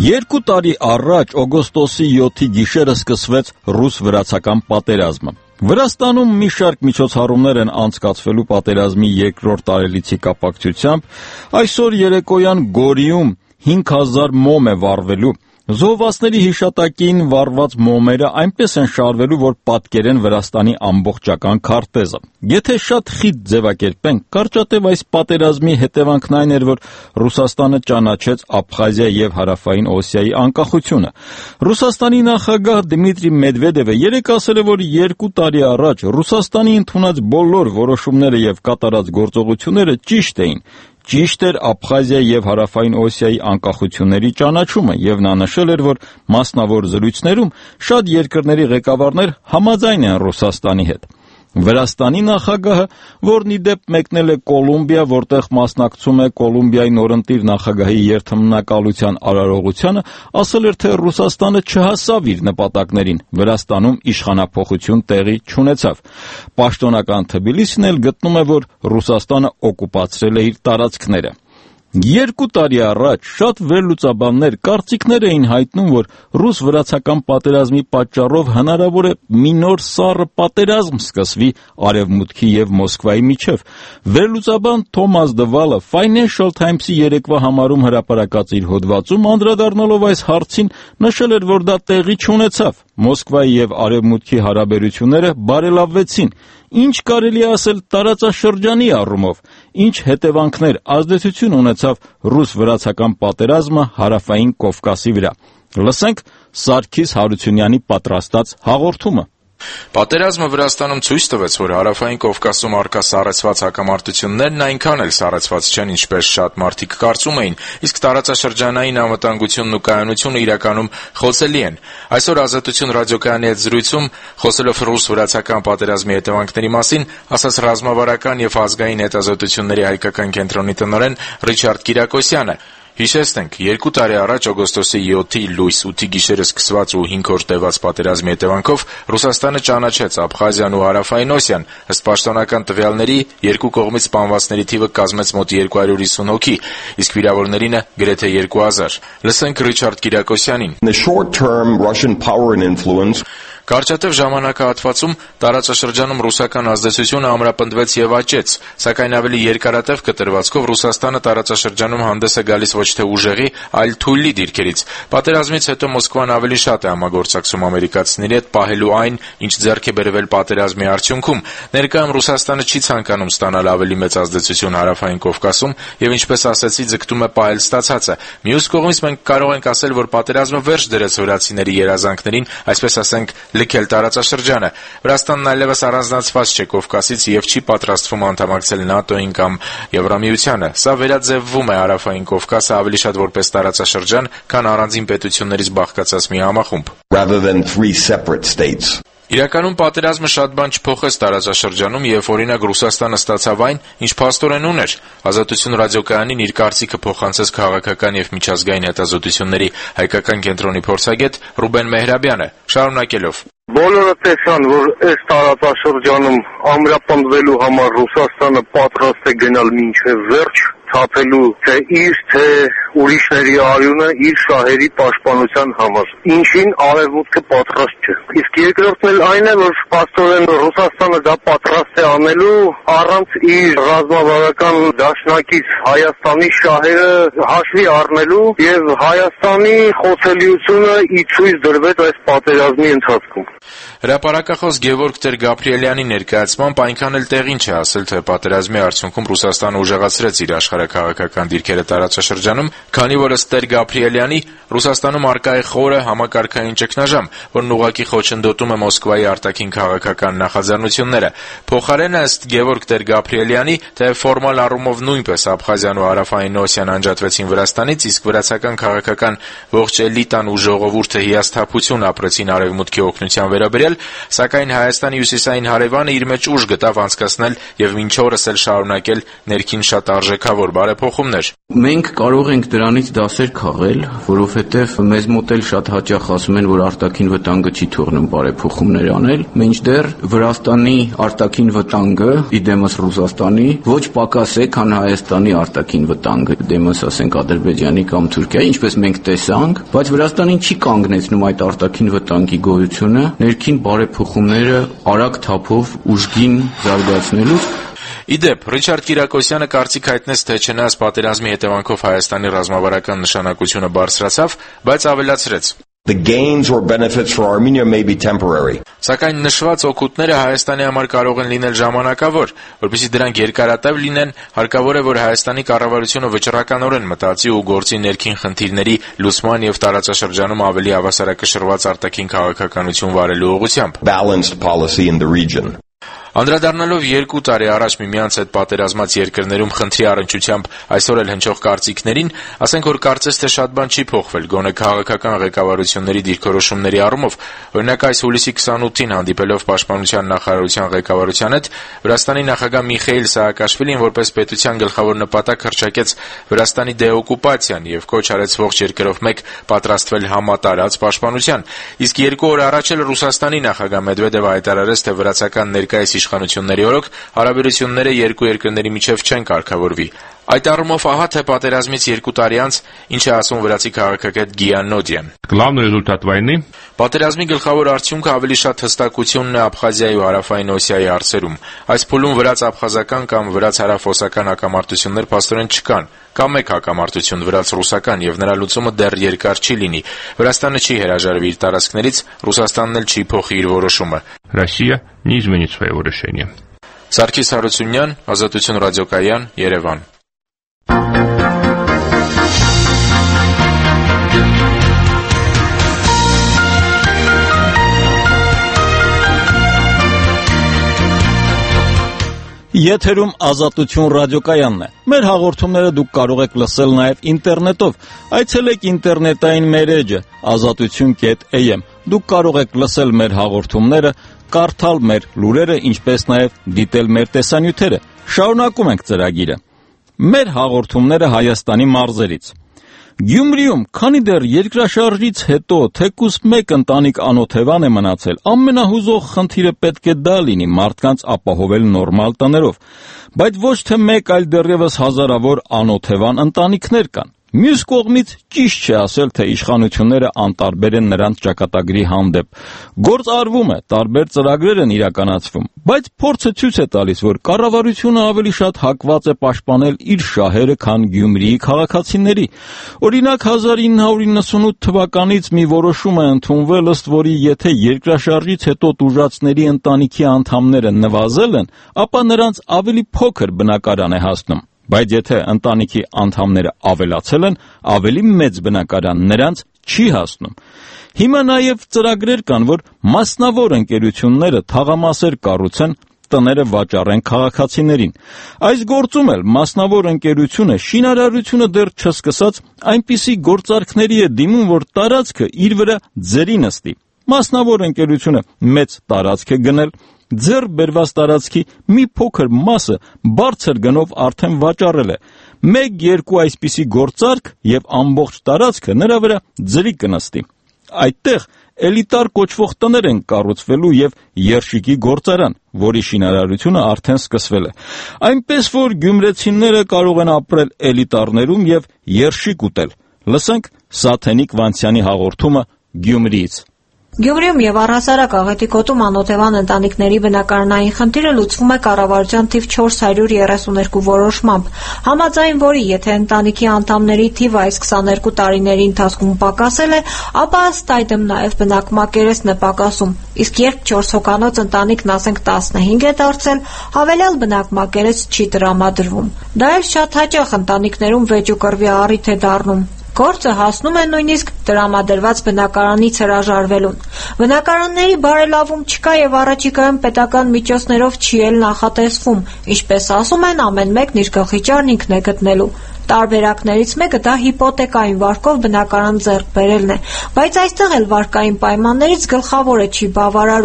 Երկու տարի առաջ օգոստոսի յոթի գիշերը սկսվեց ռուս-վրացական պատերազմը։ Վրաստանում մի շարք միջոցառումներ են անցկացվելու պատերազմի երկրորդ տարելիցի կապակցությամբ։ Այսօր երեկոյան Գորիում հինգ հազար մոմ է վառվելու։ Զոհվածների հիշատակին վառված մոմերը այնպես են շարվելու, որ պատկերեն Վրաստանի ամբողջական քարտեզը։ Եթե շատ խիտ ձևակերպենք, կարճատև այս պատերազմի հետևանքն այն էր, որ Ռուսաստանը ճանաչեց Աբխազիա եւ Հարավային Օսիայի անկախությունը։ Ռուսաստանի նախագահ Դմիտրի Մեդվեդևը երեկ ասել է, որ երկու տարի առաջ Ռուսաստանի ընդունած բոլոր որոշումները եւ կատարած գործողությունները ճիշտ էին։ Ճիշտ էր Աբխազիայի եւ Հարավային Օսիայի անկախությունների ճանաչումը, եւ նա նշել էր, որ մասնավոր զրույցներում շատ երկրների ղեկավարներ համաձայն են Ռուսաստանի հետ։ Վրաստանի նախագահը, որն ի դեպ մեկնել է Կոլումբիա, որտեղ մասնակցում է Կոլումբիայի նորընտիր նախագահի երթմնակալության արարողությանը, ասել էր, թե Ռուսաստանը չհասավ իր նպատակներին, Վրաստանում իշխանափոխություն տեղի չունեցավ։ Պաշտոնական Թբիլիսին էլ գտնում է, որ Ռուսաստանը օկուպացրել է իր տարածքները։ Երկու տարի առաջ շատ վերլուծաբաններ կարծիքներ էին հայտնում, որ ռուս-վրացական պատերազմի պատճառով հնարավոր է մի նոր սառը պատերազմ սկսվի Արևմուտքի եւ Մոսկվայի միջև։ Վերլուծաբան Թոմաս Դվալը Financial Times-ի երեկվա համարում հրապարակած իր հոդվածում անդրադառնալով այս հարցին նշել էր, որ դա տեղի չունեցավ։ Մոսկվայի եւ Արևմուտքի հարաբերությունները բարելավվեցին։ Ինչ կարելի է ասել տարածաշրջանի առումով, ինչ հետևանքներ ազդեցություն ունեցավ ռուս-վրացական պատերազմը Հարավային Կովկասի վրա։ Լսենք Սարգիս Հարությունյանի պատրաստած հաղորդումը։ Պատերազմը Վրաստանում ցույց տվեց, որ Հարավային Կովկասում առկա սառեցված հակամարտություններն այնքան էլ սառեցված չեն, ինչպես շատ մարդիկ կարծում էին, իսկ տարածաշրջանային անվտանգությունն ու կայունությունը իրականում խոցելի են։ Այսօր Ազատություն ռադիոկայանի հետ զրույցում, խոսելով ռուս-վրացական պատերազմի հետևանքների մասին, ասաց ռազմավարական եւ ազգային հետազոտությունների հայկական կենտրոնի տնօրեն Ռիչարդ Կիրակոսյանը։ Հիշեցնենք, երկու տարի առաջ օգոստոսի յոթի լույս ութի գիշերը սկսված ու հինգ օր տևած պատերազմի հետևանքով Ռուսաստանը ճանաչեց Աբխազիան ու Հարավային Օսիան։ Ըստ պաշտոնական տվյալների, երկու կողմից սպանվածների թիվը կազմեց մոտ երկու հարյուր հիսուն հոգի, իսկ վիրավորներինը գրեթե երկու հազար։ Լսենք Ռիչարդ Կիրակոսյանին։ Կարճատև ժամանակահատվածում տարածաշրջանում ռուսական ազդեցությունը ամրապնդվեց եւ աճեց, սակայն ավելի երկարատև կտրվածքով Ռուսաստանը տարածաշրջանում հանդես է գալիս ոչ թե ուժեղի, այլ թույլի դիրքերից։ Պատերազմից հետո Մոսկվան ավելի շատ է համագործակցում ամերիկացիների հետ, պահելու այն, ինչ ձեռք է բերվել պատերազմի արդյունքում։ Ներկայում Ռուսաստանը չի ցանկանում ստանալ ավելի մեծ ազդեցություն Հարավային Կովկասում եւ, ինչպես ասացի, ձգտում է պահել ստացածը։ Մյուս կողմից մենք կարող ենք ասել, որ պատերազմը վերջ դրեց վրացիների երազանքներին, այսպես ասենք, լքել տարածաշրջանը։ Վրաստանն այլևս առանձնացված չէ Կովկասից եւ չի պատրաստվում անդամակցել ՆԱՏՕ-ին կամ Եվրամիությանը։ Սա վերաձևվում է Հարավային Կովկասը ավելի շատ որպես տարածաշրջան, քան առանձին պետություններից բաղկացած մի համախումբ։ Իրականում պատերազմը շատ բան չփոխեց տարածաշրջանում, եւ օրինակ Ռուսաստանը ստացավ այն, ինչ փաստորեն ուներ։ Ազատություն ռադիոկայանին իր կարծիքը փոխանցեց քաղաքական եւ միջազգային հետազոտությունների հայկական կենտրոնի փորձագետ Ռուբեն Մեհրաբյանը, շարունակելով. Բոլորը տեսան, որ այս տարածաշրջանում ամրապնդվելու համար Ռուսաստանը պատրաստ է գնալ մինչև վերջ, ցածելու թե իր, թե ուրիշների արյունը իր շահերի պաշտպանության համար, ինչին Արևմուտքը պատրաստ չէ։ Իսկ երկրորդն էլ այն է, որ փաստորեն Ռուսաստանը դա պատրաստ է անելու առանց իր ռազմավարական դաշնակից Հայաստանի շահերը հաշվի առնելու, եւ Հայաստանի խոցելիությունը ի ցույց դրվեց այս պատերազմի ընթացքում։ Հրապարակախոս Գևորգ Տեր-Գաբրիելյանի ներկայացմամբ այնքան էլ տեղին չէ ասել, թե պատերազմի արդյունքում Ռուսաստանը ուժեղացրեց իր աշխարհաքաղաքական դիրքերը տարածաշրջանում, քանի որ ըստ Տեր-Գաբրիելյանի Ռուսաստանում առկա է խորը համակարգային ճգնաժամ, որն ուղղակի խոչընդոտում է Մոսկվայի արտաքին քաղաքական նախաձեռնությունները։ Փոխարենը ըստ Գևորգ Տեր-Գաբրիելյանի, թե ֆորմալ առումով նույնպես Աբխազիան ու Հարավային Օսիան անջատվեցին Վրաստանից, իսկ վրացական քաղաքական ողջ էլիտան ու ժողովուրդը հիասթափություն ապրեցին Արևմուտքի օգնության վերաբերյալ, սակայն Հայաստանի հյուսիսային հարևանը իր մեջ ուժ գտավ անցկացնել եւ մինչ օրս էլ շարունակել ներքին շատ արժեքավոր նոր բարեփոխումներ։ Մենք կարող ենք դրանից դասեր քաղել, որովհետև մեզ մոտ էլ շատ հաճախ ասում են, որ արտաքին վտանգը չի թողնում բարեփոխումներ անել, մինչդեռ Վրաստանի արտաքին վտանգը իդեմս Ռուսաստանի ոչ պակաս է, քան Հայաստանի արտաքին վտանգը, դեմս ասենք Ադրբեջանի կամ Թուրքիայի, ինչպես մենք տեսանք, բայց Վրաստանին չի կանգնեցնում այդ արտաքին վտանգի գոյությունը, ներքին բարեփոխումները արագ թափով ուժգին զարգացնելուց։ Իդեպ, Ռիչարդ Կիրակոսյանը կարծիք հայտնեց, թե չնայած պատերազմի հետևանքով Հայաստանի ռազմավարական նշանակությունը բարձրացավ, բայց ավելացրեց. The gains or benefits for Armenia may be temporary. Սակայն նշված օգուտները Հայաստանի համար կարող են լինել ժամանակավոր, որպեսզի դրանք երկարատև լինեն, հարկավոր է, որ Հայաստանի կառավարությունը վճռականորեն մտածի ու գործի ներքին խնդիրների լուծման եւ տարածաշրջանում ավելի հավասարակշռված արտաքին քաղաքականություն վարելու ուղղությամբ. Balanced policy in the region. Անդրադառնալով երկու տարի առաջ միմյանց հետ պատերազմած երկրներում խնդրի առնչությամբ այսօր էլ հնչող կարծիքներին, ասենք, որ կարծես թե շատ բան չի փոխվել, գոնե քաղաքական ղեկավարությունների դիրքորոշումների առումով։ Օրինակ, այս հուլիսի քսանութին հանդիպելով Պաշտպանության նախարարության ղեկավարության հետ, Վրաստանի նախագահ Միխեիլ Սաակաշվիլին որպես պետության գլխավոր նպատակ հռչակեց Վրաստանի դեօկուպացիան եւ կոչ արեց ողջ երկրով մեկ պատրաստվել համատարած պաշտպանության։ Իսկ երկու օր առաջ էլ Ռուսաստանի նախագահ Մեդվեդևը հայտարարեց, թե վրացական ներկայիս իշխանությունների օրոք հարաբերությունները երկու երկրների միջև չեն կարգավորվի։ Այդ առումով ահա թե պատերազմից երկու տարի անց ինչ է ասում վրացի քաղաքագետ Գիանոդյան. Главный результат войны Պատերազմի գլխավոր արդյունքը ավելի շատ հստակությունն է Աբխազիայի ու Հարավային Օսիայի հարցերում։ Այս փուլում վրաց-աբխազական կամ վրաց-հարավօսական հակամարտություններ փաստորեն չկան։ Կա մեկ հակամարտություն վրաց-ռուսական եւ նրա լուծումը դեռ երկար չի լինի։ Վրաստանը չի հրաժարվի իր տարածքներից, Ռուսաստանն էլ չի փոխի իր որոշումը։ Россия не изменит своего решения. Սարգիս Հարությունյան, Ազատություն ռադիոկայան, Երևան։ Եթերում Ազատություն ռադիոկայանն է։ Մեր հաղորդումները դուք կարող եք լսել նաև ինտերնետով։ Այցելեք ինտերնետային մեր էջը ազատություն կետ էյ էմ։ Դուք կարող եք լսել մեր հաղորդումները, կարդալ մեր լուրերը, ինչպես նաև դիտել մեր տեսանյութերը։ Շարունակում ենք ծրագիրը։ Մեր հաղորդումները Հայաստանի մարզերից։ Գյումրիում, քանի դեռ երկրաշարժից հետո թեկուզ մեկ ընտանիք անօթևան է մնացել, ամենահուզող խնդիրը պետք է դա լինի մարդկանց ապահովել նորմալ տներով, բայց ոչ թե մեկ, այլ դեռևս հազարավոր անօթևան ընտանիքներ կան։ Մյուս կողմից ճիշտ չէ ասել, թե իշխանությունները անտարբեր են նրանց ճակատագրի հանդեպ։ Գործ արվում է, տարբեր ծրագրեր են իրականացվում, բայց փորձը ցույց է տալիս, որ կառավարությունը ավելի շատ հակված է պաշտպանել իր շահերը, քան Գյումրիի քաղաքացիների։ Օրինակ, հազար ինը հարյուր իննսունութ թվականից մի որոշում է ընդունվել, ըստ որի եթե երկրաշարժից հետո տուժածների ընտանիքի անդամները նվազել են, ապա նրանց ավելի փոքր բնակարան է հասնում։ Բայց եթե ընտանիքի անդամները ավելացել են, ավելի մեծ բնակարան նրանց չի հասնում։ Հիմա նաև ծրագրեր կան, որ մասնավոր ընկերությունները թաղամասեր կառուցեն, տները վաճառեն քաղաքացիներին։ Այս գործում էլ մասնավոր ընկերությունը շինարարությունը դեռ չսկսած այնպիսի գործարքների է դիմում, որ տարածքը իր վրա ձերի նստի։ Մասնավոր ընկերությունը մեծ տարածք է գնել, ձեռ բերված տարածքի մի փոքր մասը բարձր գնով արդեն վաճառել է։ Մեկ-երկու այսպիսի գործարք եւ ամբողջ տարածքը նրա վրա ձրի կնստի։ Այդտեղ էլիտար կոչվող տներ են կառուցվելու եւ երշիկի գործարան, որի շինարարությունը արդեն սկսվել է։ Այնպես որ գյումրեցիները կարող են ապրել էլիտարներում եւ երշիկ ուտել։ Լսենք Սաթենիկ Վանցյանի հաղորդումը Գյումրիից։ Գյումրիում եւ առհասարակ Աղետիկոտում անօթևան ընտանիքների բնակարանային խնդիրը լուծվում է կառավարության թիվ չորս հարյուր երեսուներկու որոշմամբ, համաձայն որի եթե ընտանիքի անդամների թիվը այս քսաներկու տարիների ընթացքում պակասել է, ապա ըստ այդմ նաեւ բնակմակերեսն է պակասում, իսկ երբ չորս հոգանոց ընտանիքն ասենք տասնհինգ է դարձել, հավելյալ բնակմակերես չի տրամադրվում։ Դա էլ շատ հաճախ ընտանիքներում վեճ ու կռվի առիթ է դառնում։ Գործը հասնում է նույնիսկ տրամադրված բնակարանից հրաժարվելուն։ Բնակարանների բարելավում չկա եւ առաջիկայում պետական միջոցներով չի էլ նախատեսվում, ինչպես ասում են, ամեն մեկն իր գլխիճարն ինքն է գտնելու։ Տարբերակներից մեկը դա հիպոթեկային վարկով բնակարան ձեռք բերելն է, բայց այստեղ էլ վարկային պայմաններից գլխավորը չի բավարարում։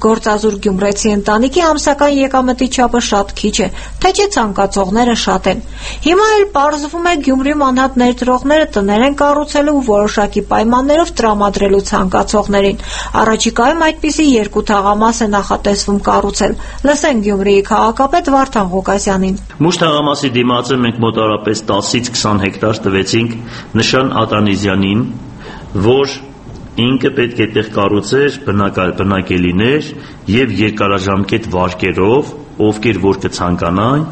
Գործազուր գյումրեցի ընտանիքի ամսական եկամտի չափը շատ քիչ է, թե չէ ցանկացողները շատ են։ Հիմա էլ պարզվում է Գյումրիում անհատ ներդրողները տներ են կառուցելու ու որոշակի պայմաններով տրամադրելու ցանկացողներին։ Առաջիկայում այդպիսի երկու թաղամաս է նախատեսվում կառուցել։ Լսենք Գյումրիի քաղաքապետ Վարդան Ղուկասյանին։ Մուշ թաղամասի դիմացը մենք մոտավորապես տասից քսան հեկտար տվեցինք Նշան Ատանիզյանին, որ ինքը պետք է տեղ կառուցեր բնակելիներ եւ երկարաժամկետ վարկերով, ովքեր որ կցանկանան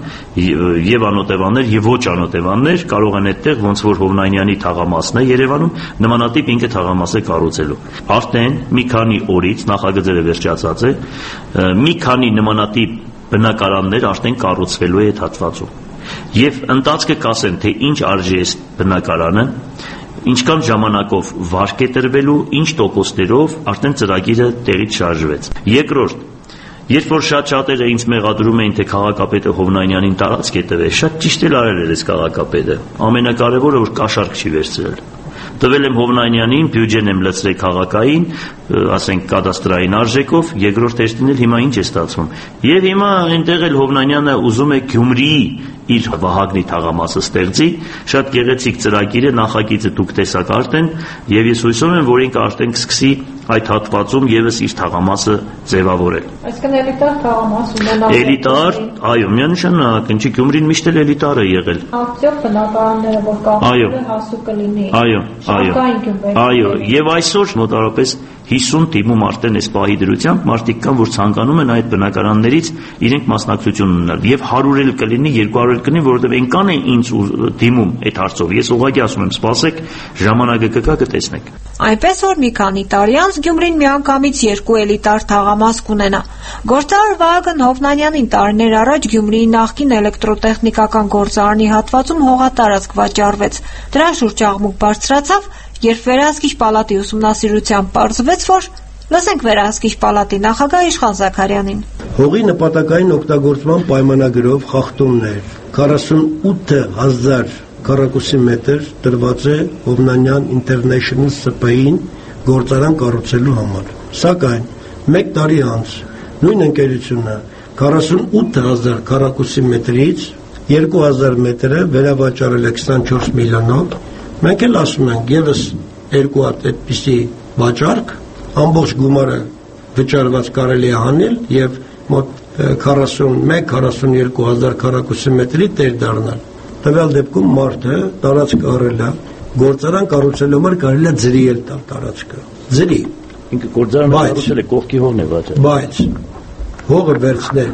եւ անօտևաններ եւ ոչ անօտևաններ կարող են այդտեղ ոնց որ Հովնանյանի թաղամասն է Երևանում նմանատիպ ինքը թաղամաս է կառուցելու։ Արդեն մի քանի օրից նախագծերը վերջացած է, մի քանի նմանատիպ բնակարաններ արդեն կառուցվելու է այդ հատվածում։ Եվ ընթացքը կասեն, թե ինչ արժի է բնակարանը, ինչքան ժամանակով վարկ է տրվելու, ինչ տոկոսներով արդեն ծրագիրը տեղից շարժվեց։ Երկրորդ, երբ որ շատ շատերը ինձ մեղադրում էին, թե քաղաքապետը Հովնանյանին տարածք է տվել, շատ ճիշտ էլ արել էր այս քաղաքապետը։ Ամենակարևորը որ կաշառք չի վերցրել։ Տվել եմ Հովնանյանին, բյուջեն եմ լցրել քաղաքային, ասենք կադաստրային արժեքով, երկրորդ հերթին էլ հիմա ինչ է ստացվում։ Եվ հիմա այնտեղ էլ Հովնանյանը ուզում է Գյումրիի իր Վահագնի թաղամասը ստեղծի, շատ գեղեցիկ ծրագիր է, նախագիծը դուք տեսաք արդեն, եւ ես հույսով եմ, որ ինքը արդեն կսկսի այդ հատվածում եւս իր թաղամասը ձևավորել։ Այսինքն էլիտար թաղամաս ունենալ։ Էլիտար, այո, միանշանակ, ինչի Գյումրին միշտ էլ էլիտար է եղել։ Արդյոք բնակարանները որ կառուցել հասու կլինի։ Այո, այո։ Այո, եւ այսօր մոտավորապես հիսուն թիմում արդեն այս պահի դրությամբ մարդիկ կան, որ ցանկանում են այդ բնակարաններից իրենք մասնակցություն ունենալ եւ հարյուր էլ կլինի, երկու հարյուր էլ կլինի, որովհետեւ այնքան է ինձ դիմում այդ հարցով։ Ես ուղղակի ասում եմ, սպասեք, ժամանակը կգա կտեսնեք։ Այնպես որ մի քանի տարի անց Գյումրին միանգամից երկու էլիտար թաղամաս կունենա։ Գործարար Վահագն Հովնանյանին տարիներ առաջ Գյումրիի նախկին էլեկտրոտեխնիկական գործարանի հատվածում հողատարածք վաճառվեց։ Դրա շուրջ աղմուկ բարձրացավ, երբ Վերահսկիչ պալատի ուսումնասիրությամբ պարզվեց, որ լսենք Վերահսկիչ պալատի նախագահ Իշխան Զաքարյանին։ Հողի նպատակային օգտագործման պայմանագրով խախտումներ քառասունութ հազար քառակուսի մետր տրված է Հովնանյան International S P-ին գործարան կառուցելու համար։ Սակայն մեկ տարի անց նույն ընկերությունը քառասունութ հազար քառակուսի մետրից երկու հազար մետրը վերավաճառել է քսանչորս միլիոնով։ Մենք էլ ասում ենք եւս երկու հատ այդպիսի վաճառք ամբողջ գումարը վճարված կարելի է անել եւ մոտ քառասունմեկ քառասունյոթ հազար քառակուսի մետրի տեր դառնալ։ Տվյալ դեպքում մարդը տարածք առել է, գործարան կառուցելու համար կարելի է ձրի էլ տալ տարածքը։ Ձրի։ Ինքը գործարանը կառուցել է կողքի հողն է վաճառել։ Բայց հողը վերցնել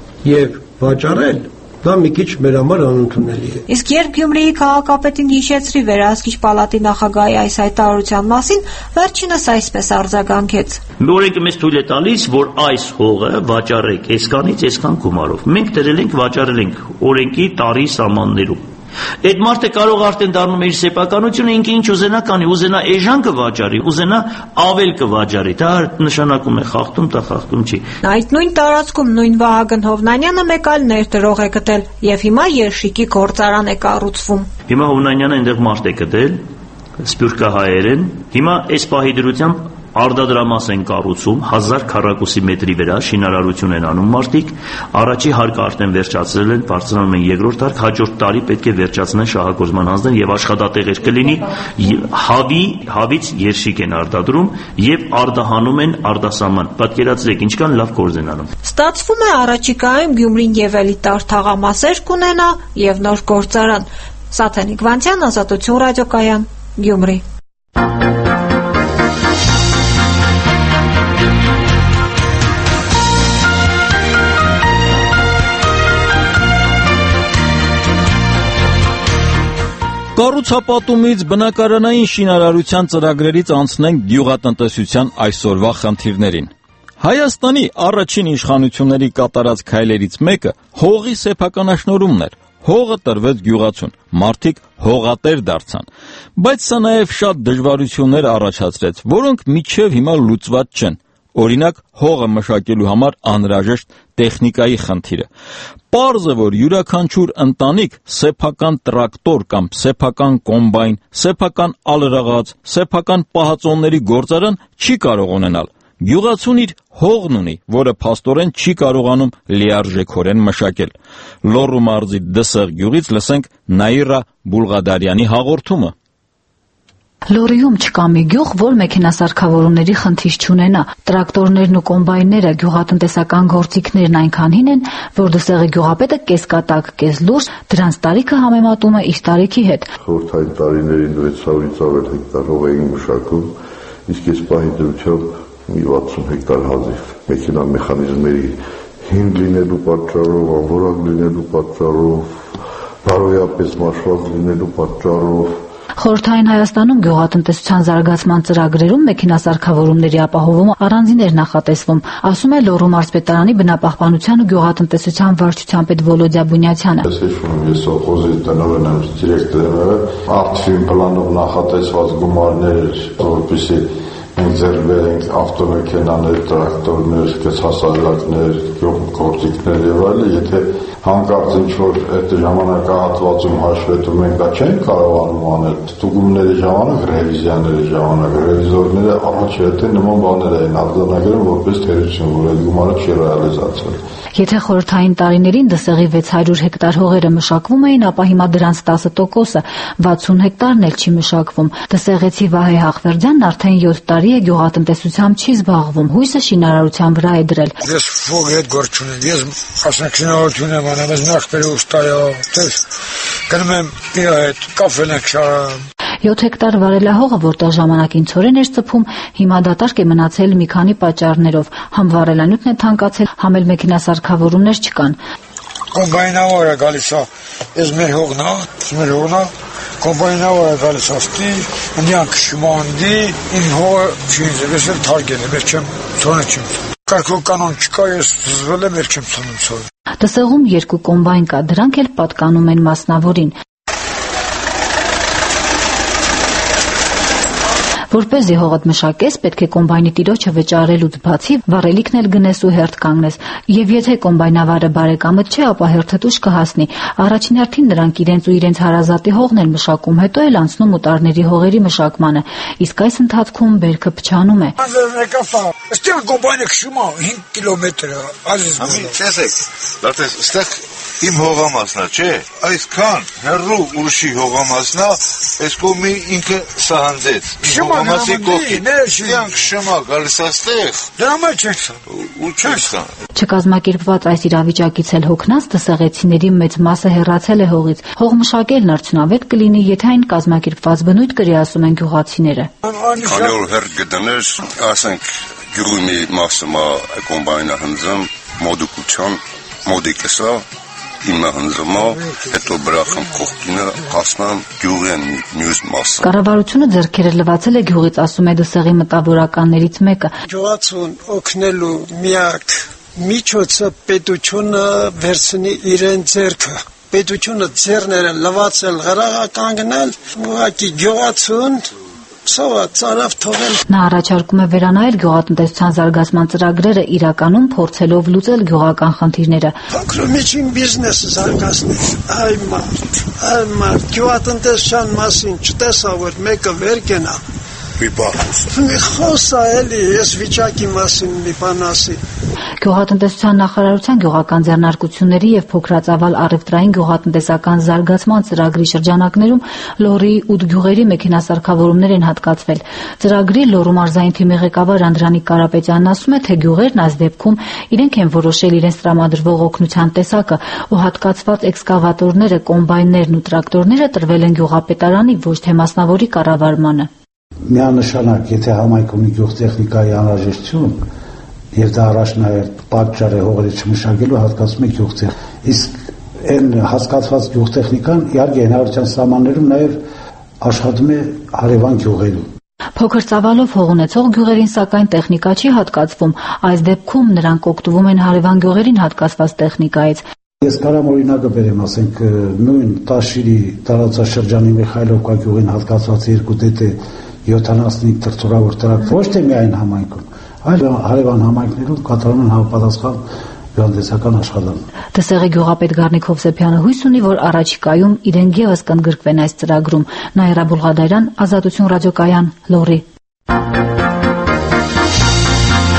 եւ վաճառել դա մի քիչ մեր համար անընդունելի է։ Իսկ երբ Գյումրիի քաղաքապետին հիշեցրի Վերահսկիչ պալատի նախագահի այս հայտարարության մասին, վերջինս այսպես արձագանքեց. Օրենքը մեզ թույլ է տալիս, որ այս հողը վաճառեք այսքանից այսքան գումարով։ Մենք դրել ենք վաճառել ենք օրենքի տարի սահմաններում։ Այդ մարդը կարող արդեն դառնում է իր սեփականությունը, ինքը ինչ ուզենա կանի, ուզենա էժան կվաճառի, ուզենա ավել կվաճառի, դա նշանակում է խախտում, դա խախտում չի։ Այդ նույն տարածքում նույն Վահագն Հովնանյանը մեկ այլ ներդրող է գտել եւ հիմա Երշիկի գործարան է կառուցվում։ Հիմա Հովնանյանը այնտեղ մարդ է գտել, սփյուռքահայերեն, հիմա այս պահի դրությամբ արդադրամաս են կառուցում հազար քառակուսի մետրի վրա շինարարություն են անում մարդիկ, առաջի հարկը արդեն վերջացրել են, բարձրանում են երկրորդ հարկ, հաջորդ տարի պետք է վերջացնեն շահագործման հանձնել եւ աշխատատեղեր կլինի, հավի, հավից Երշիկ են արտադրում եւ արտահանում են արտասահման։ Պատկերացրեք ինչքան լավ գործ են անում։ Ստացվում է առաջիկայում Գյումրին եւ էլիտար թաղամասեր կունենա եւ նոր գործարան։ Սաթենիկ Վանցյան, Ազատություն ռադիոկայան, Գյումրի։ Կառուցապատումից բնակարանային շինարարության ծրագրերից անցնենք գյուղատնտեսության այսօրվա խնդիրներին։ Հայաստանի առաջին իշխանությունների կատարած քայլերից մեկը հողի սեփականաշնորհումն էր։ Հողը տրվեց գյուղացուն, մարդիկ հողատեր դարձան։ Բայց սա նաև շատ դժվարություններ առաջացրեց, որոնք մինչև հիմա լուծված չեն։ Օրինակ, հողը մշակելու համար անհրաժեշտ տեխնիկայի խնդիրը։ Պարզ է, որ յուրաքանչյուր ընտանիք սեփական տրակտոր կամ սեփական կոմբայն, սեփական ալրաղաց, սեփական պահածոնների գործարան չի կարող ունենալ։ Գյուղացուն իր հողն ունի, որը փաստորեն չի կարողանում լիարժեքորեն մշակել։ Լոռու մարզի Դսեղ գյուղից լսենք Նաիրա Բուլղադարյանի հաղորդումը։ Լոռիում չկա մի գյուղ, որ մեքենասարքավորումների խնդիր չունենա։ Տրակտորներն ու կոմբայնները, գյուղատնտեսական գործիքներն այնքան հին են, որ Դսեղի գյուղապետը կես կատակ, կես լուրջ դրանց տարիքը համեմատում է իր տարիքի հետ։ Խորհրդային տարիներին վեց հարյուրից ավել հեկտար հող էին մշակում, իսկ այս պահի դրությամբ մի վաթսուն հեկտար հազիվ մեքենա մեխանիզմերի հին լինելու պատճառով, անորակ լինելու պատճառով, բարոյապես մաշված լինելու պատճառով Խորհրդային Հայաստանում գյուղատնտեսության զարգացման ծրագրերում մեքենասարքավորումների ապահովումը առանձին էր նախատեսվում, ասում է Լոռու մարզպետարանի բնապահպանության ու գյուղատնտեսության վարչության պետ Վոլոդյա Բունյացյանը։ Ես հիշում եմ, ես սովխոզի տնօրեն եմ, դիրեկտորը, արդյուն պլանով նախատեսված գումարներ, որպեսզի մենք ձեռք բերենք ավտոմեքենաներ, տրակտորներ, կեցհասարակներ, գործիքներ եւ այլն, եթե հանկարծ ինչ-որ այդ ժամանակահատվածում հաշվետում ենք, դա չենք կարողանում անել։ Ստուգումների ժամանակ, ռևիզիաների ժամանակ, ռևիզորները առաջ եթե նման բաներ էին արձանագրում որպես թերություն, որ այդ գումարը չի ռեալիզացվել։ Եթե խորհրդային տարիներին Դսեղի վեց հարյուր հեկտար հողերը մշակվում էին, ապա հիմա դրանց տասը տոկոսը, վաթսուն հեկտարն էլ չի մշակվում։ Դսեղեցի Վահե Հախվերդյանն արդեն յոթ տարի է գյուղատնտեսությամբ չի զբաղվում, հույսը շինարարության վրա է դրել։ Ես ֆոգ հետ գործ չունեմ, ես ասենք շինարարություն եմ անում, ես նախբերի ուստայա, տես գնում եմ իր հետ կաֆեն ենք շարանում։ յոթ հեկտար վարելահողը, որտեղ ժամանակին ցորեն էր ծփում, հիմա դատարկ է մնացել մի քանի պատճառներով։ Համ վարելանյութն է թանկացել, համ էլ մեքենասարքավորումներ չկան։ Կոմբայնավորը գալիս է, ես մեր հողն է, մեր հողն է, կոմբայնավորը գալիս է, ստի, ընդյան քշմանդի, ին հողը չի ինձ, ես էլ թարգել եմ, ես չեմ ցոնը չեմ։ Կարգով կանոն չկա, ես զզվել եմ, ես չեմ ցոնում ցորը։ Դսեղում երկու կոմբայն կա, դրանք էլ պատկանում են մասնավորին։ Որպեսզի հողդ մշակես, պետք է կոմբայնի տիրոջը վճարելուց բացի վառելիքն էլ գնես ու հերթ կանգնես։ Եվ եթե կոմբայնավարը բարեկամդ չէ, ապա հերթդ ուշ կհասնի։ Առաջին հերթին նրանք իրենց ու իրենց հարազատի հողն են մշակում, հետո էլ անցնում ուտարների հողերի մշակմանը։ Իսկ այս ընթացքում բերքը փչանում է։ Այստեղ կոմբայնը քշում է հինգ կիլոմետր, ազիզ։ Տեսեք, լավ այստեղ իմ հողամասնա, չէ՞։ Այսքան հեռու ուրիշի հողամասնա, այս կողմի ինքը սահանձեց։ Հողամասի կողքին, դրանք շմա գալիս աստեղ։ Դրա մեջ չեք սա։ Ու չեք սա։ Չկազմակերպված այս իրավիճակից էլ հոգնած դսեղեցիների մեծ մասը հեռացել է հողից։ Հող մշակելն արդյունավետ կլինի, եթե այն կազմակերպված բնույթ կրի, ասում են գյուղացիները։ Քանի որ հերթ գտնես, ասենք գյուղի մի մասը մա կոմբայնը հնձում, մոդուկության, մոդիկեսա իմը հնձումա, հետո բրախն կողքինը հասնան գյուղեն մյուս մասը։ Կառավարությունը ձեռքերը լվացել է գյուղից, ասում է Դսեղի մտավորականներից մեկը։ Գյուղացուն օգնելու միակ միջոցը պետությունը վերցնի իրեն ձեռքը։ Պետությունը ձեռները լվացել, գրաղա կանգնել, ուղղակի գյուղացուն սովա ծարավ թողել։ Նա առաջարկում է վերանայել գյուղատնտեսության զարգացման ծրագրերը, իրականում փորձելով լուծել գյուղական խնդիրները։ Փոքրամիջին բիզնեսը զարգացնել, այ մարդ, այ մարդ, գյուղատնտեսության մասին չտեսա, որ մեկը վեր կենա։ Մի բախուս։ Մի խոսա էլի, ես վիճակի մասին մի բան ասի։ Գյուղատնտեսության նախարարության գյուղական ձեռնարկությունների եւ փոքրածավալ առևտրային գյուղատնտեսական զարգացման ծրագրի շրջանակներում Լոռիի ութ գյուղերի մեքենասարքավորումներ են հատկացվել։ Ծրագրի Լոռու մարզային թիմի ղեկավար Անդրանիկ Կարապետյանն ասում է, թե գյուղերն այս դեպքում իրենք են որոշել իրենց տրամադրվող օգնության տեսակը ու հատկացված էքսկավատորները, կոմբայններն ու տրակտորները տրվել են գյուղապետարանի, ոչ թե մասնավորի կառավարմանը։ Միանշանակ, եթե համայնքում գյուղտեխնիկայի անհրաժեշտություն եւ դա առաջնահերթ պատճառ է հողերի չմշակելու, հատկացում է գյուղտեխ։ Իսկ այն հասկացված գյուղտեխնիկան իհարկե հնարավորության սահմաններում նաեւ աշխատում է հարևան գյուղերում։ Փոքր ծավալով հող ունեցող գյուղերին սակայն տեխնիկա չի հատկացվում, այս դեպքում նրանք օգտվում են հարևան գյուղերին հատկացված տեխնիկայից։ Ես կարամ օրինակը բերեմ, ասենք նույն Տաշիրի տարածաշրջանի Միխայլովկա գյուղին հատկացված երկու դետե յոթանասունհինգ տրտորավոր տրակտոր, ոչ թե միայն համայնքում, այլ հարևան համայնքներում կատարում են համապատասխան գյուղատնտեսական աշխատանք։ Դսեղի գյուղապետ Գառնիկ Հովսեփյանը հույս ունի, որ առաջիկայում իրենք ևս կընդգրկվեն այս ծրագրում։ Նաիրա Բուլղադարյան, Ազատություն ռադիոկայան, Լոռի։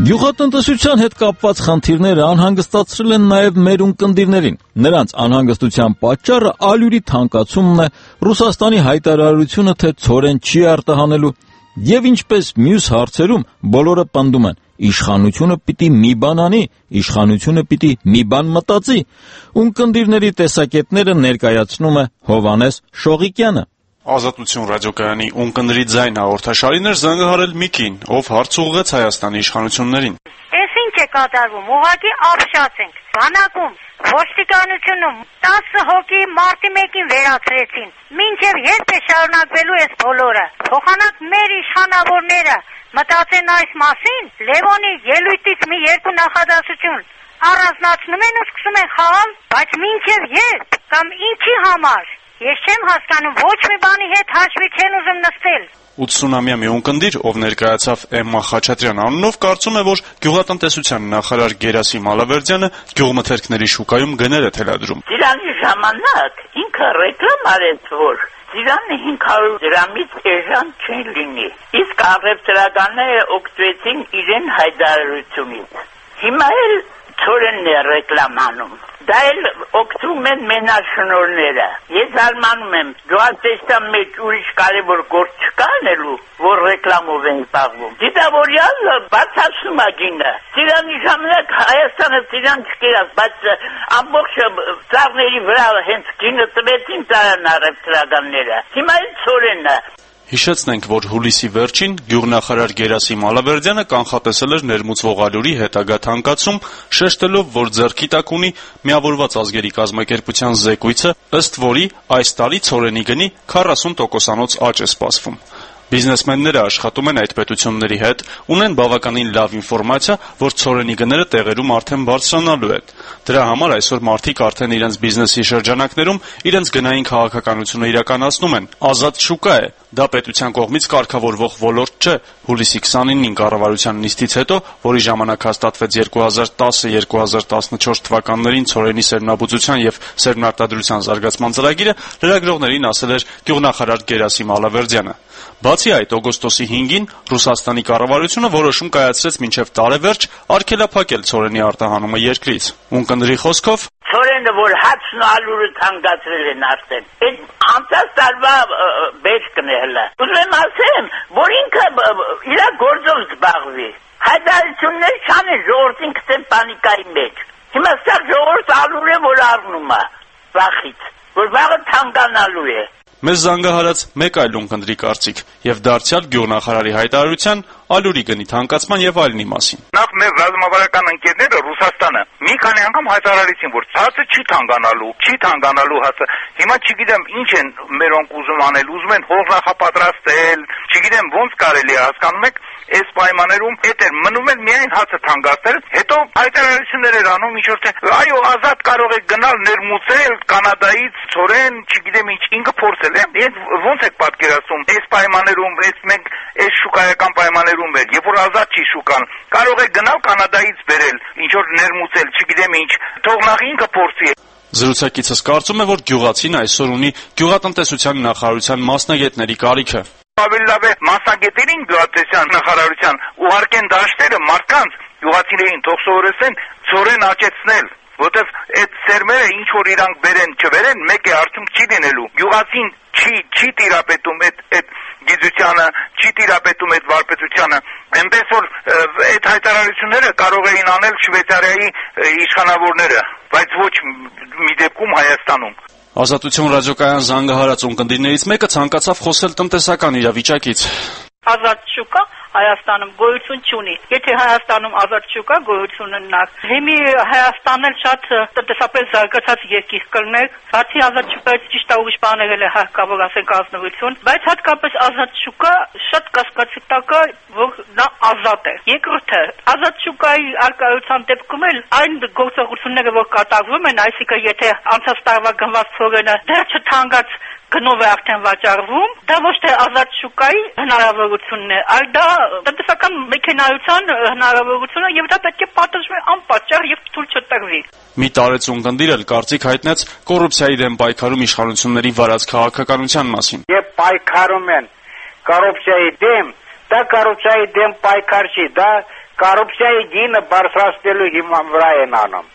Գյուղատնտեսության հետ կապված խնդիրները անհանգստացրել են նաև մեր ունկնդիրներին։ Նրանց անհանգստության պատճառը ալյուրի թանկացումն է, Ռուսաստանի հայտարարությունը, թե ցորեն չի արտահանելու, եւ ինչպես մյուս հարցերում բոլորը պնդում են. իշխանությունը պիտի մի բան անի, իշխանությունը պիտի մի բան մտածի։ Ունկնդիրների տեսակետները ներկայացնում է Հովհաննես Շողիկյանը։ Ազատություն ռադիոկայանի ունկնդրի ձայն հաղորդաշարին էր զանգահարել մի կին, ով հարց ուղղեց Հայաստանի իշխանություններին։ Էս ինչ է կատարվում, ուղղակի ապշած ենք, բանակում, ոստիկանությունում տասը հոգի մարտի մեկին վերացրեցին, մինչև երբ է շարունակվելու այս բոլորը, փոխանակ մեր իշխանավորները մտածեն այս մասին, Լևոնի ելույթից մի երկու նախադասություն առանձնացնում են ու սկսում են խաղալ, բայց մինչև երբ կամ ինչի համար։ Ես չեմ հասկանում, ոչ մի բանի հետ հաշվի չեն ուզում նստել։ ութսունամյա մի ունկնդիր, ով ներկայացավ Էմմա Խաչատրյան անունով, կարծում է, որ գյուղատնտեսության նախարար Գերասիմ Ալավերդյանը գյուղմթերքների շուկայում գներ է թելադրում։ Ծիրանի ժամանակ ինքը ռեկլամ արեց, որ ծիրանը հինգ հարյուր դրամից էժան չեն լինի, իսկ առևտրականները օգտվեցին իրեն հայտարարությունից։ Հիմա էլ ցորենն է ռեկլամանում։ Դա էլ օգտվում են մենաշնորհները։ Ես զարմանում եմ, գյուղատնտեսության մեջ ուրիշ կարևոր գործ չկա անելու, որ ռեկլամով են զբաղվում։ Դիտավորյալը բացացնում է գինը։ Ծիրանի ժամանակ Հայաստանը ծիրան չկերած, բայց ամբողջ ծառների վրա հենց գինը տվեցին ծառան առևտրականները։ Հիմա էլ ցորենը։ Հիշեցնենք, որ հուլիսի վերջին գյուղնախարար Գերասիմ Ալավերդյանը կանխատեսել էր ներմուծվող ալյուրի հետագա թանկացում, շեշտելով, որ ձեռքի տակ ունի Միավորված ազգերի կազմակերպության զեկույցը, ըստ որի այս տարի ցորենի գնի քառասուն տոկոսանոց աճ է սպասվում։ Բիզնեսմենները աշխատում են այդ պետությունների հետ, ունեն բավականին լավ ինֆորմացիա, որ ցորենի գները տեղերում արդեն բարձրանալու են։ Դրա համար այսօր մարդիկ արդեն իրենց բիզնեսի շրջանակներում իրենց գնային քաղաքականությունը իրականացնում են։ Ազատ շուկա է, դա պետության կողմից կարգավորվող ոլորտ չէ։ Հուլիսի քսանինին կառավարության նիստից հետո, որի ժամանակ հաստատվեց երկու հազար տասը երկու հազար տասնչորս թվականներին ցորենի սերմնաբուծության եւ սերմնարտադրության զարգացման ծրագիրը, լրագրողներին ասել էր գյուղնախարար Գերասիմ Ալավերդյանը։ Բացի այդ, օգոստոսի հինգին Ռուսաստանի կառավարությունը որոշում կայացրեց մինչև տարեվերջ արգելափակել ցորենի արտահանումը երկրից։ Ունկնդրի խոսքով ցորենը, որ հացն ու ալյուրը թանկացրել են արդեն, այդ անցած տարվա բերքն է հլը։ Ուզում եմ ասեմ, որ ինքը իր գործով զբաղվի։ Հայտարարություններ չանեն, ժողովրդին գցեն պանիկայի մեջ։ Հիմա սա ժողովուրդ ալյուր է, որ առնում է վախից, որ վաղը թանկանալու է։ Մեզ զանգահարած մեկ այլ ունկնդրի կարծիք եւ դարձյալ գյուղնախարարի հայտարարության, ալյուրի գնի թանկացման եւ այլնի մասին։ Նախ մեր ռազմավարական ընկերները Ռուսաստանը մի քանի անգամ հայտարարեցին, որ հացը չի թանկանալու, չի թանկանալու հացը։ Հիմա չգիտեմ ինչ են մերոնք ուզում անել, ուզում են հող նախապատրաստել, չգիտեմ ոնց կարելի է, հասկանում եք, այս պայմաններում հետ էր մնում են միայն հացը թանկացնել, հետո հայտարարություններ էր անում, ինչ որ թե այո, ազատ կարող է գնալ ներմուծել Կանադայից ցորեն, չգիտեմ ինչ, ինքը փորձել է։ Ես ոնց եք պատկերացնում, այս պայմաններում, այս մենք այս շուկայական պայմաններում էր, երբ որ ազատ չի շուկան, կարող է գնալ Կանադայից բերել, ինչ որ ներմուծել, չգիտեմ ինչ, թող նախ ինքը փորձի։ Զրուցակիցս կարծում է, որ գյուղացին այսօր ունի գյուղատնտեսության նախարարության մասնագետների կարիքը։ Ավելի լավ է մասնագետերին գյուղատնտեսության նախարարության ուղարկեն դաշտերը մարդկանց, գյուղացիներին թող սովորեցնեն ցորեն աճեցնել, որտեվ այդ սերմերը ինչ որ իրանք բերեն, չբերեն, մեկ է արդյունք չի լինելու։ Գյուղացին չի չի տիրապետում այդ այդ գիտությանը, չի տիրապետում այդ վարպետությանը։ Այնպես որ այդ հայտարարությունները կարող էին անել Շվեյցարիայի իշխանավորները, բայց ոչ մի դեպքում Հայաստանում։ Ազատություն ռադիոկայան զանգահարած ունկնդիրներից մեկը ցանկացավ խոսել տնտեսական իրավիճակից։ Ազատ շուկա Հայաստանում գոյություն չունի։ Եթե Հայաստանում ազատ շուկա գոյություն ունենա, հիմի Հայաստանն էլ շատ տնտեսապես զարգացած երկիր կլներ, բացի ազատ շուկայից ճիշտ է ուրիշ բաներ էլ է հարկավոր ասենք ազնվություն, բայց հատկապես ազատ շուկա շատ կասկածի տակ է, որ նա ազատ է։ Երկրորդը, ազատ շուկայի արկայության դեպքում էլ այն գործողությունները, որ կատարվում են, այսինքն եթե անցած տարվա գնված ցորենը դեռ չթանկաց գնով է արդեն վաճառվում, դա ոչ թե ազատ շուկայի հնարավորությունն է, այլ դա տնտեսական մեքենայության հնարավորությունը եւ դա պետք է պատժվի անպատճառ եւ թույլ չտրվի։ Մի տարեց ունկնդիր էլ կարծիք հայտնեց կոռուպցիայի դեմ պայքարում իշխանությունների վարած քաղաքականության մասին։ Երբ պայքարում են կոռուպցիայի դեմ, դա կոռուպցիայի դեմ պայքար չի, դա կոռուպցիայի գինը բարձրացնելու հիման վրա են անում։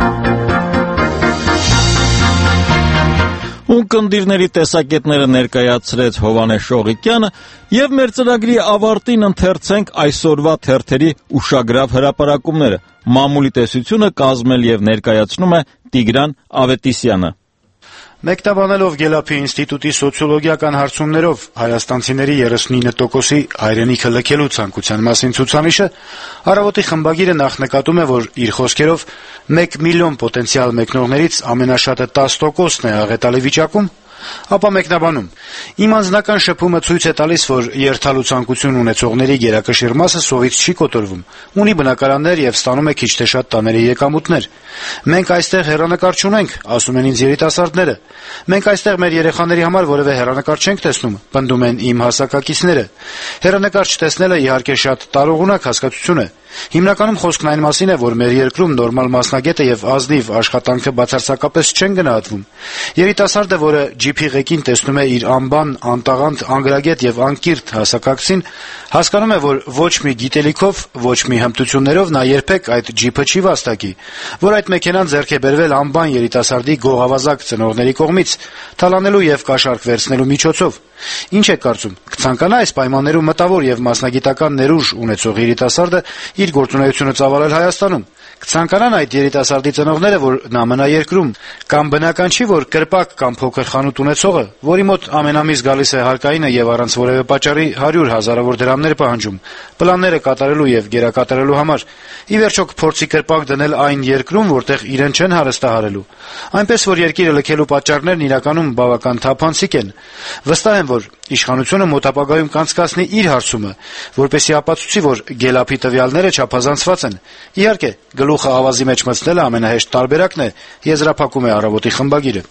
Ունկնդիրների տեսակետները ներկայացրեց Հովհաննես Շողիկյանը եւ մեր ծրագրի ավարտին ընթերցենք այսօրվա թերթերի ուշագրավ հրապարակումները։ Մամուլի տեսությունը կազմել եւ ներկայացնում է Տիգրան Ավետիսյանը։ Մեկնաբանելով Գելափի ինստիտուտի սոցիոլոգիական հարցումներով հայաստանցիների երեսունինը տոկոսի հայրենիքը լքելու ցանկության մասին ցուցանիշը, Առավոտի խմբագիրը նախ նկատում է, որ իր խոսքերով մեկ միլիոն պոտենցիալ մեկնողներից ամենաշատը տասը տոկոսն է աղետալի վիճակում, ապա մեկնաբանում. Իմ անձնական շփումը ցույց է տալիս, որ երթալու ցանկություն ունեցողների գերակշիռ մասը սովից չի կոտորվում, ունի բնակարաններ եւ ստանում է քիչ թե շատ տաների եկամուտներ։ Մենք այստեղ հեռանկար չունենք, ասում են ինձ երիտասարդները։ Մենք այստեղ մեր երեխաների համար որևէ հեռանկար չենք տեսնում, պնդում են իմ հասակակիցները։ Հեռանկար չտեսնելը իհարկե շատ տարողունակ հասկացություն է։ Հիմնականում խոսքն այն մասին է, որ մեր երկրում նորմալ մասնագետը եւ ազնիվ աշխատանքը բացարձակապես չեն գնահատվում։ Երիտասարդը, որը ջիփի ղեկին տեսնում է իր անբան, անտաղանդ, անգրագետ եւ անկիրթ հասակակցին, հասկանում է, որ ոչ մի գիտելիքով, ոչ մի հմտություններով նա երբեք այդ ջիփը չի վաստակի, որ այդ մեքենան ձեռք է բերվել անբան երիտասարդի գողավազակ ծնողների կողմից, թալանելու եւ կաշառք վերցնելու միջոցով։ Ինչ եք կարծում, կցանկանա այս պայմաններում մտավոր եւ մասնագիտական ներուժ ունեցող երիտասարդը իր գործունեությունը ծավալել Հայաստանում։ Կցանկանան այդ երիտասարդի ծնողները, որ նա մնա երկրում, կամ բնական չի, որ կրպակ կամ փոքր խանութ ունեցողը, որի մոտ ամենամիս գալիս է հարկայինը եւ առանց որևէ պատճառի հարյուր հազարավոր դրամներ պահանջում, պլանները կատարելու եւ գերակատարելու համար, ի վերջո կփորձի կրպակ դնել այն երկրում, որտեղ իրեն չեն հարստահարելու։ Այնպես որ երկիրը լքելու պատճառներն իրականում բավական թափանցիկ են։ Վստահ եմ, որ իշխանությունը մոտ ապագայում կանցկացնի իր հարցումը, որպեսզի ապացուցի, որ Գելափի տվյալները չափազանցված են։ Իհարկե, գլուխը ավազի մեջ մտցնելը ամենահեշտ տարբերակն է, եզրափակում է Առավոտի խմբագիրը։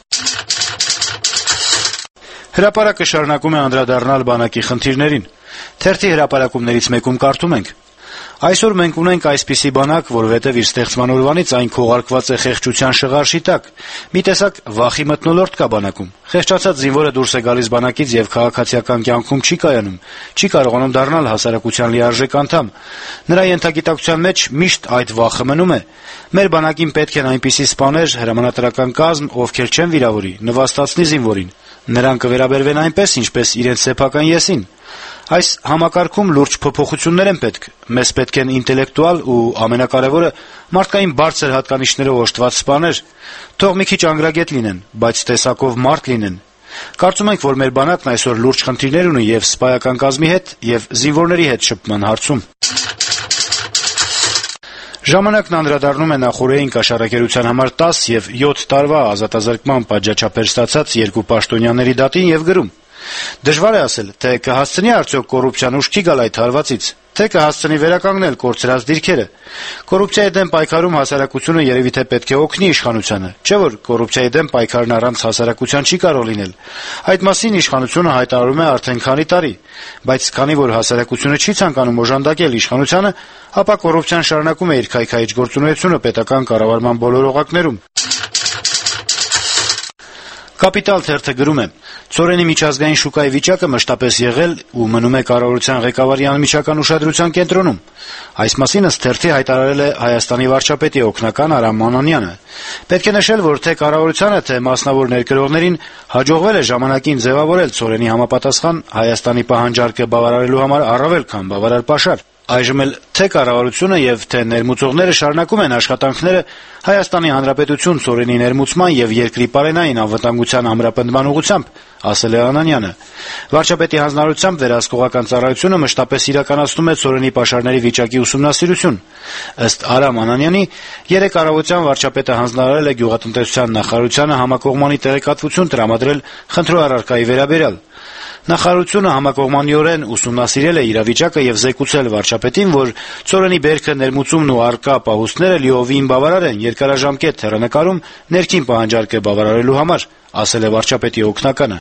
Հրապարակը շարունակում է անդրադառնալ բանակի խնդիրներին։ Թերթի հրապարակումներից մեկում կարդում ենք. Այսօր մենք ունենք այսպիսի բանակ, որովհետև իր ստեղծման օրվանից այն քողարկված է խեղճության շղարշի տակ։ Մի տեսակ վախի մթնոլորտ կա բանակում։ Խեղճացած զինվորը դուրս է գալիս բանակից եւ քաղաքացիական կյանքում չի կայանում, չի կարողանում դառնալ հասարակության լիարժեք անդամ։ Նրա ենթագիտակցության մեջ միշտ այդ վախը մնում է։ Մեր բանակին պետք են այնպիսի սպաներ, հրամանատարական կազմ, ովքեր չեն վիրավորի, նվաստացնի զինվորին։ Նրանք կվերաբերվեն այնպես, ինչպես իրենց սեփական եսին։ Այս համակարգում լուրջ փոփոխություններ են պետք։ Մեզ պետք են ինտելեկտուալ ու ամենակարևորը մարդկային բարձր հատկանիշներով օժտված սպաներ։ Թող մի քիչ անգրագետ լինեն, բայց տեսակով մարդ լինեն։ Կարծում ենք, որ մեր բանակն այսօր լուրջ խնդիրներ ունի եւ սպայական կազմի հետ, եւ զինվորների հետ շփման հարցում։ Ժամանակն անդրադառնում է նախօրեին կաշառակերության համար տասը եւ յոթ տարվա ազատազրկման պատժաչափեր ստացած երկու պաշտոնյաների դատին եւ գրում. Դժվար է ասել, թե կհասցնի արդյոք կոռուպցիան ուշքի գալ այդ հարվածից, թե կհասցնի վերականգնել կորցրած դիրքերը։ Կոռուպցիայի դեմ պայքարում հասարակությունը երևի թե պետք է օգնի իշխանությանը, չէ՞ որ կոռուպցիայի դեմ պայքարն առանց հասարակության չի կարող լինել։ Այդ մասին իշխանությունը հայտարարում է արդեն քանի տարի, բայց քանի որ հասարակությունը չի ցանկանում օժանդակել իշխանությանը, ապա կոռուպցիան շարունակում է իր քայքայիչ գործունեությունը պետական կառավարման բոլոր օղակներում։ Կապիտալ թերթը գրում է. Ցորենի միջազգային շուկայի վիճակը մշտապես եղել ու մնում է կառավարության ղեկավարի անմիջական ուշադրության կենտրոնում։ Այս մասին ըստ թերթի հայտարարել է Հայաստանի վարչապետի օգնական Արամ Մանոնյանը։ Պետք է նշել, որ թե կառավարությանը, թե մասնավոր ներկրողներին հաջողվել է ժամանակին ձևավորել ցորենի համապատասխան Հայաստանի պահանջարկը բավարարելու համար առավել քան բավարար պաշար։ Այժմ էլ թե կառավարությունը եւ թե ներմուծողները շարունակում են աշխատանքները Հայաստանի Հանրապետություն ցորենի ներմուծման եւ երկրի պարենային անվտանգության ամրապնդման ուղղությամբ, ասել է Անանյանը։ Վարչապետի հանձնարարությամբ վերահսկողական ծառայությունը մշտապես իրականացնում է ցորենի պաշարների վիճակի ուսումնասիրություն։ Ըստ Արամ Անանյանի, երեք առավոտյան վարչապետը հանձնարարել է գյուղատնտեսության նախարարությանը համակողմանի տեղեկատվություն տրամադրել խնդրու առարկայի վերաբերյալ։ Նախարարությունը համակողմանիորեն ուսումնասիրել է իրավիճակը եւ զեկուցել վարչապետին, որ ցորենի բերքը ներմուծումն ու առկա պահուստները լիովին բավարար են երկարաժամկետ հեռանկարում ներքին պահանջարկը բավարարելու համար, ասել է վարչապետի օգնականը։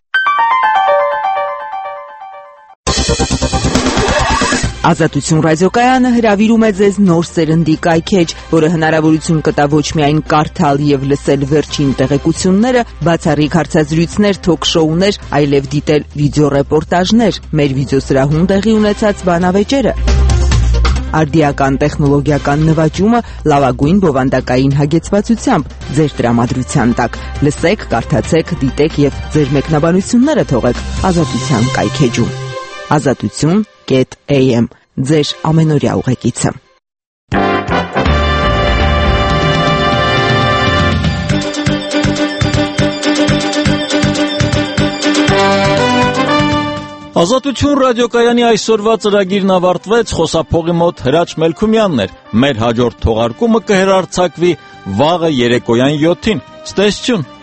Ազատություն ռադիոկայանը հրավիրում է ձեզ նոր սերնդի կայքեջ, որը հնարավորություն կտա ոչ միայն կարդալ եւ լսել վերջին տեղեկությունները, բացառիկ հարցազրույցներ, թոք-շոուներ, այլև դիտել վիդեոռեպորտաժներ, մեր վիդեոսրահում տեղի ունեցած բանավեճերը։ արդիական տեխնոլոգիական նվաճումը լավագույն բովանդակային հագեցվածությամբ ձեր տրամադրության տակ։ Լսեք, կարդացեք, դիտեք եւ ձեր մեկնաբանությունները թողեք Ազատության կայքեջում։ ազատություն կետ էյ էմ ձեր ամենօրյա ուղեկիցը։ Ազատություն ռադիոկայանի այսօրվա ծրագիրն ավարտվեց, խոսափողի մոտ Հրաչ Մելքումյանն էր։ Մեր հաջորդ թողարկումը կհեռարձակվի վաղը երեկոյան յոթին։ Ցտեսություն։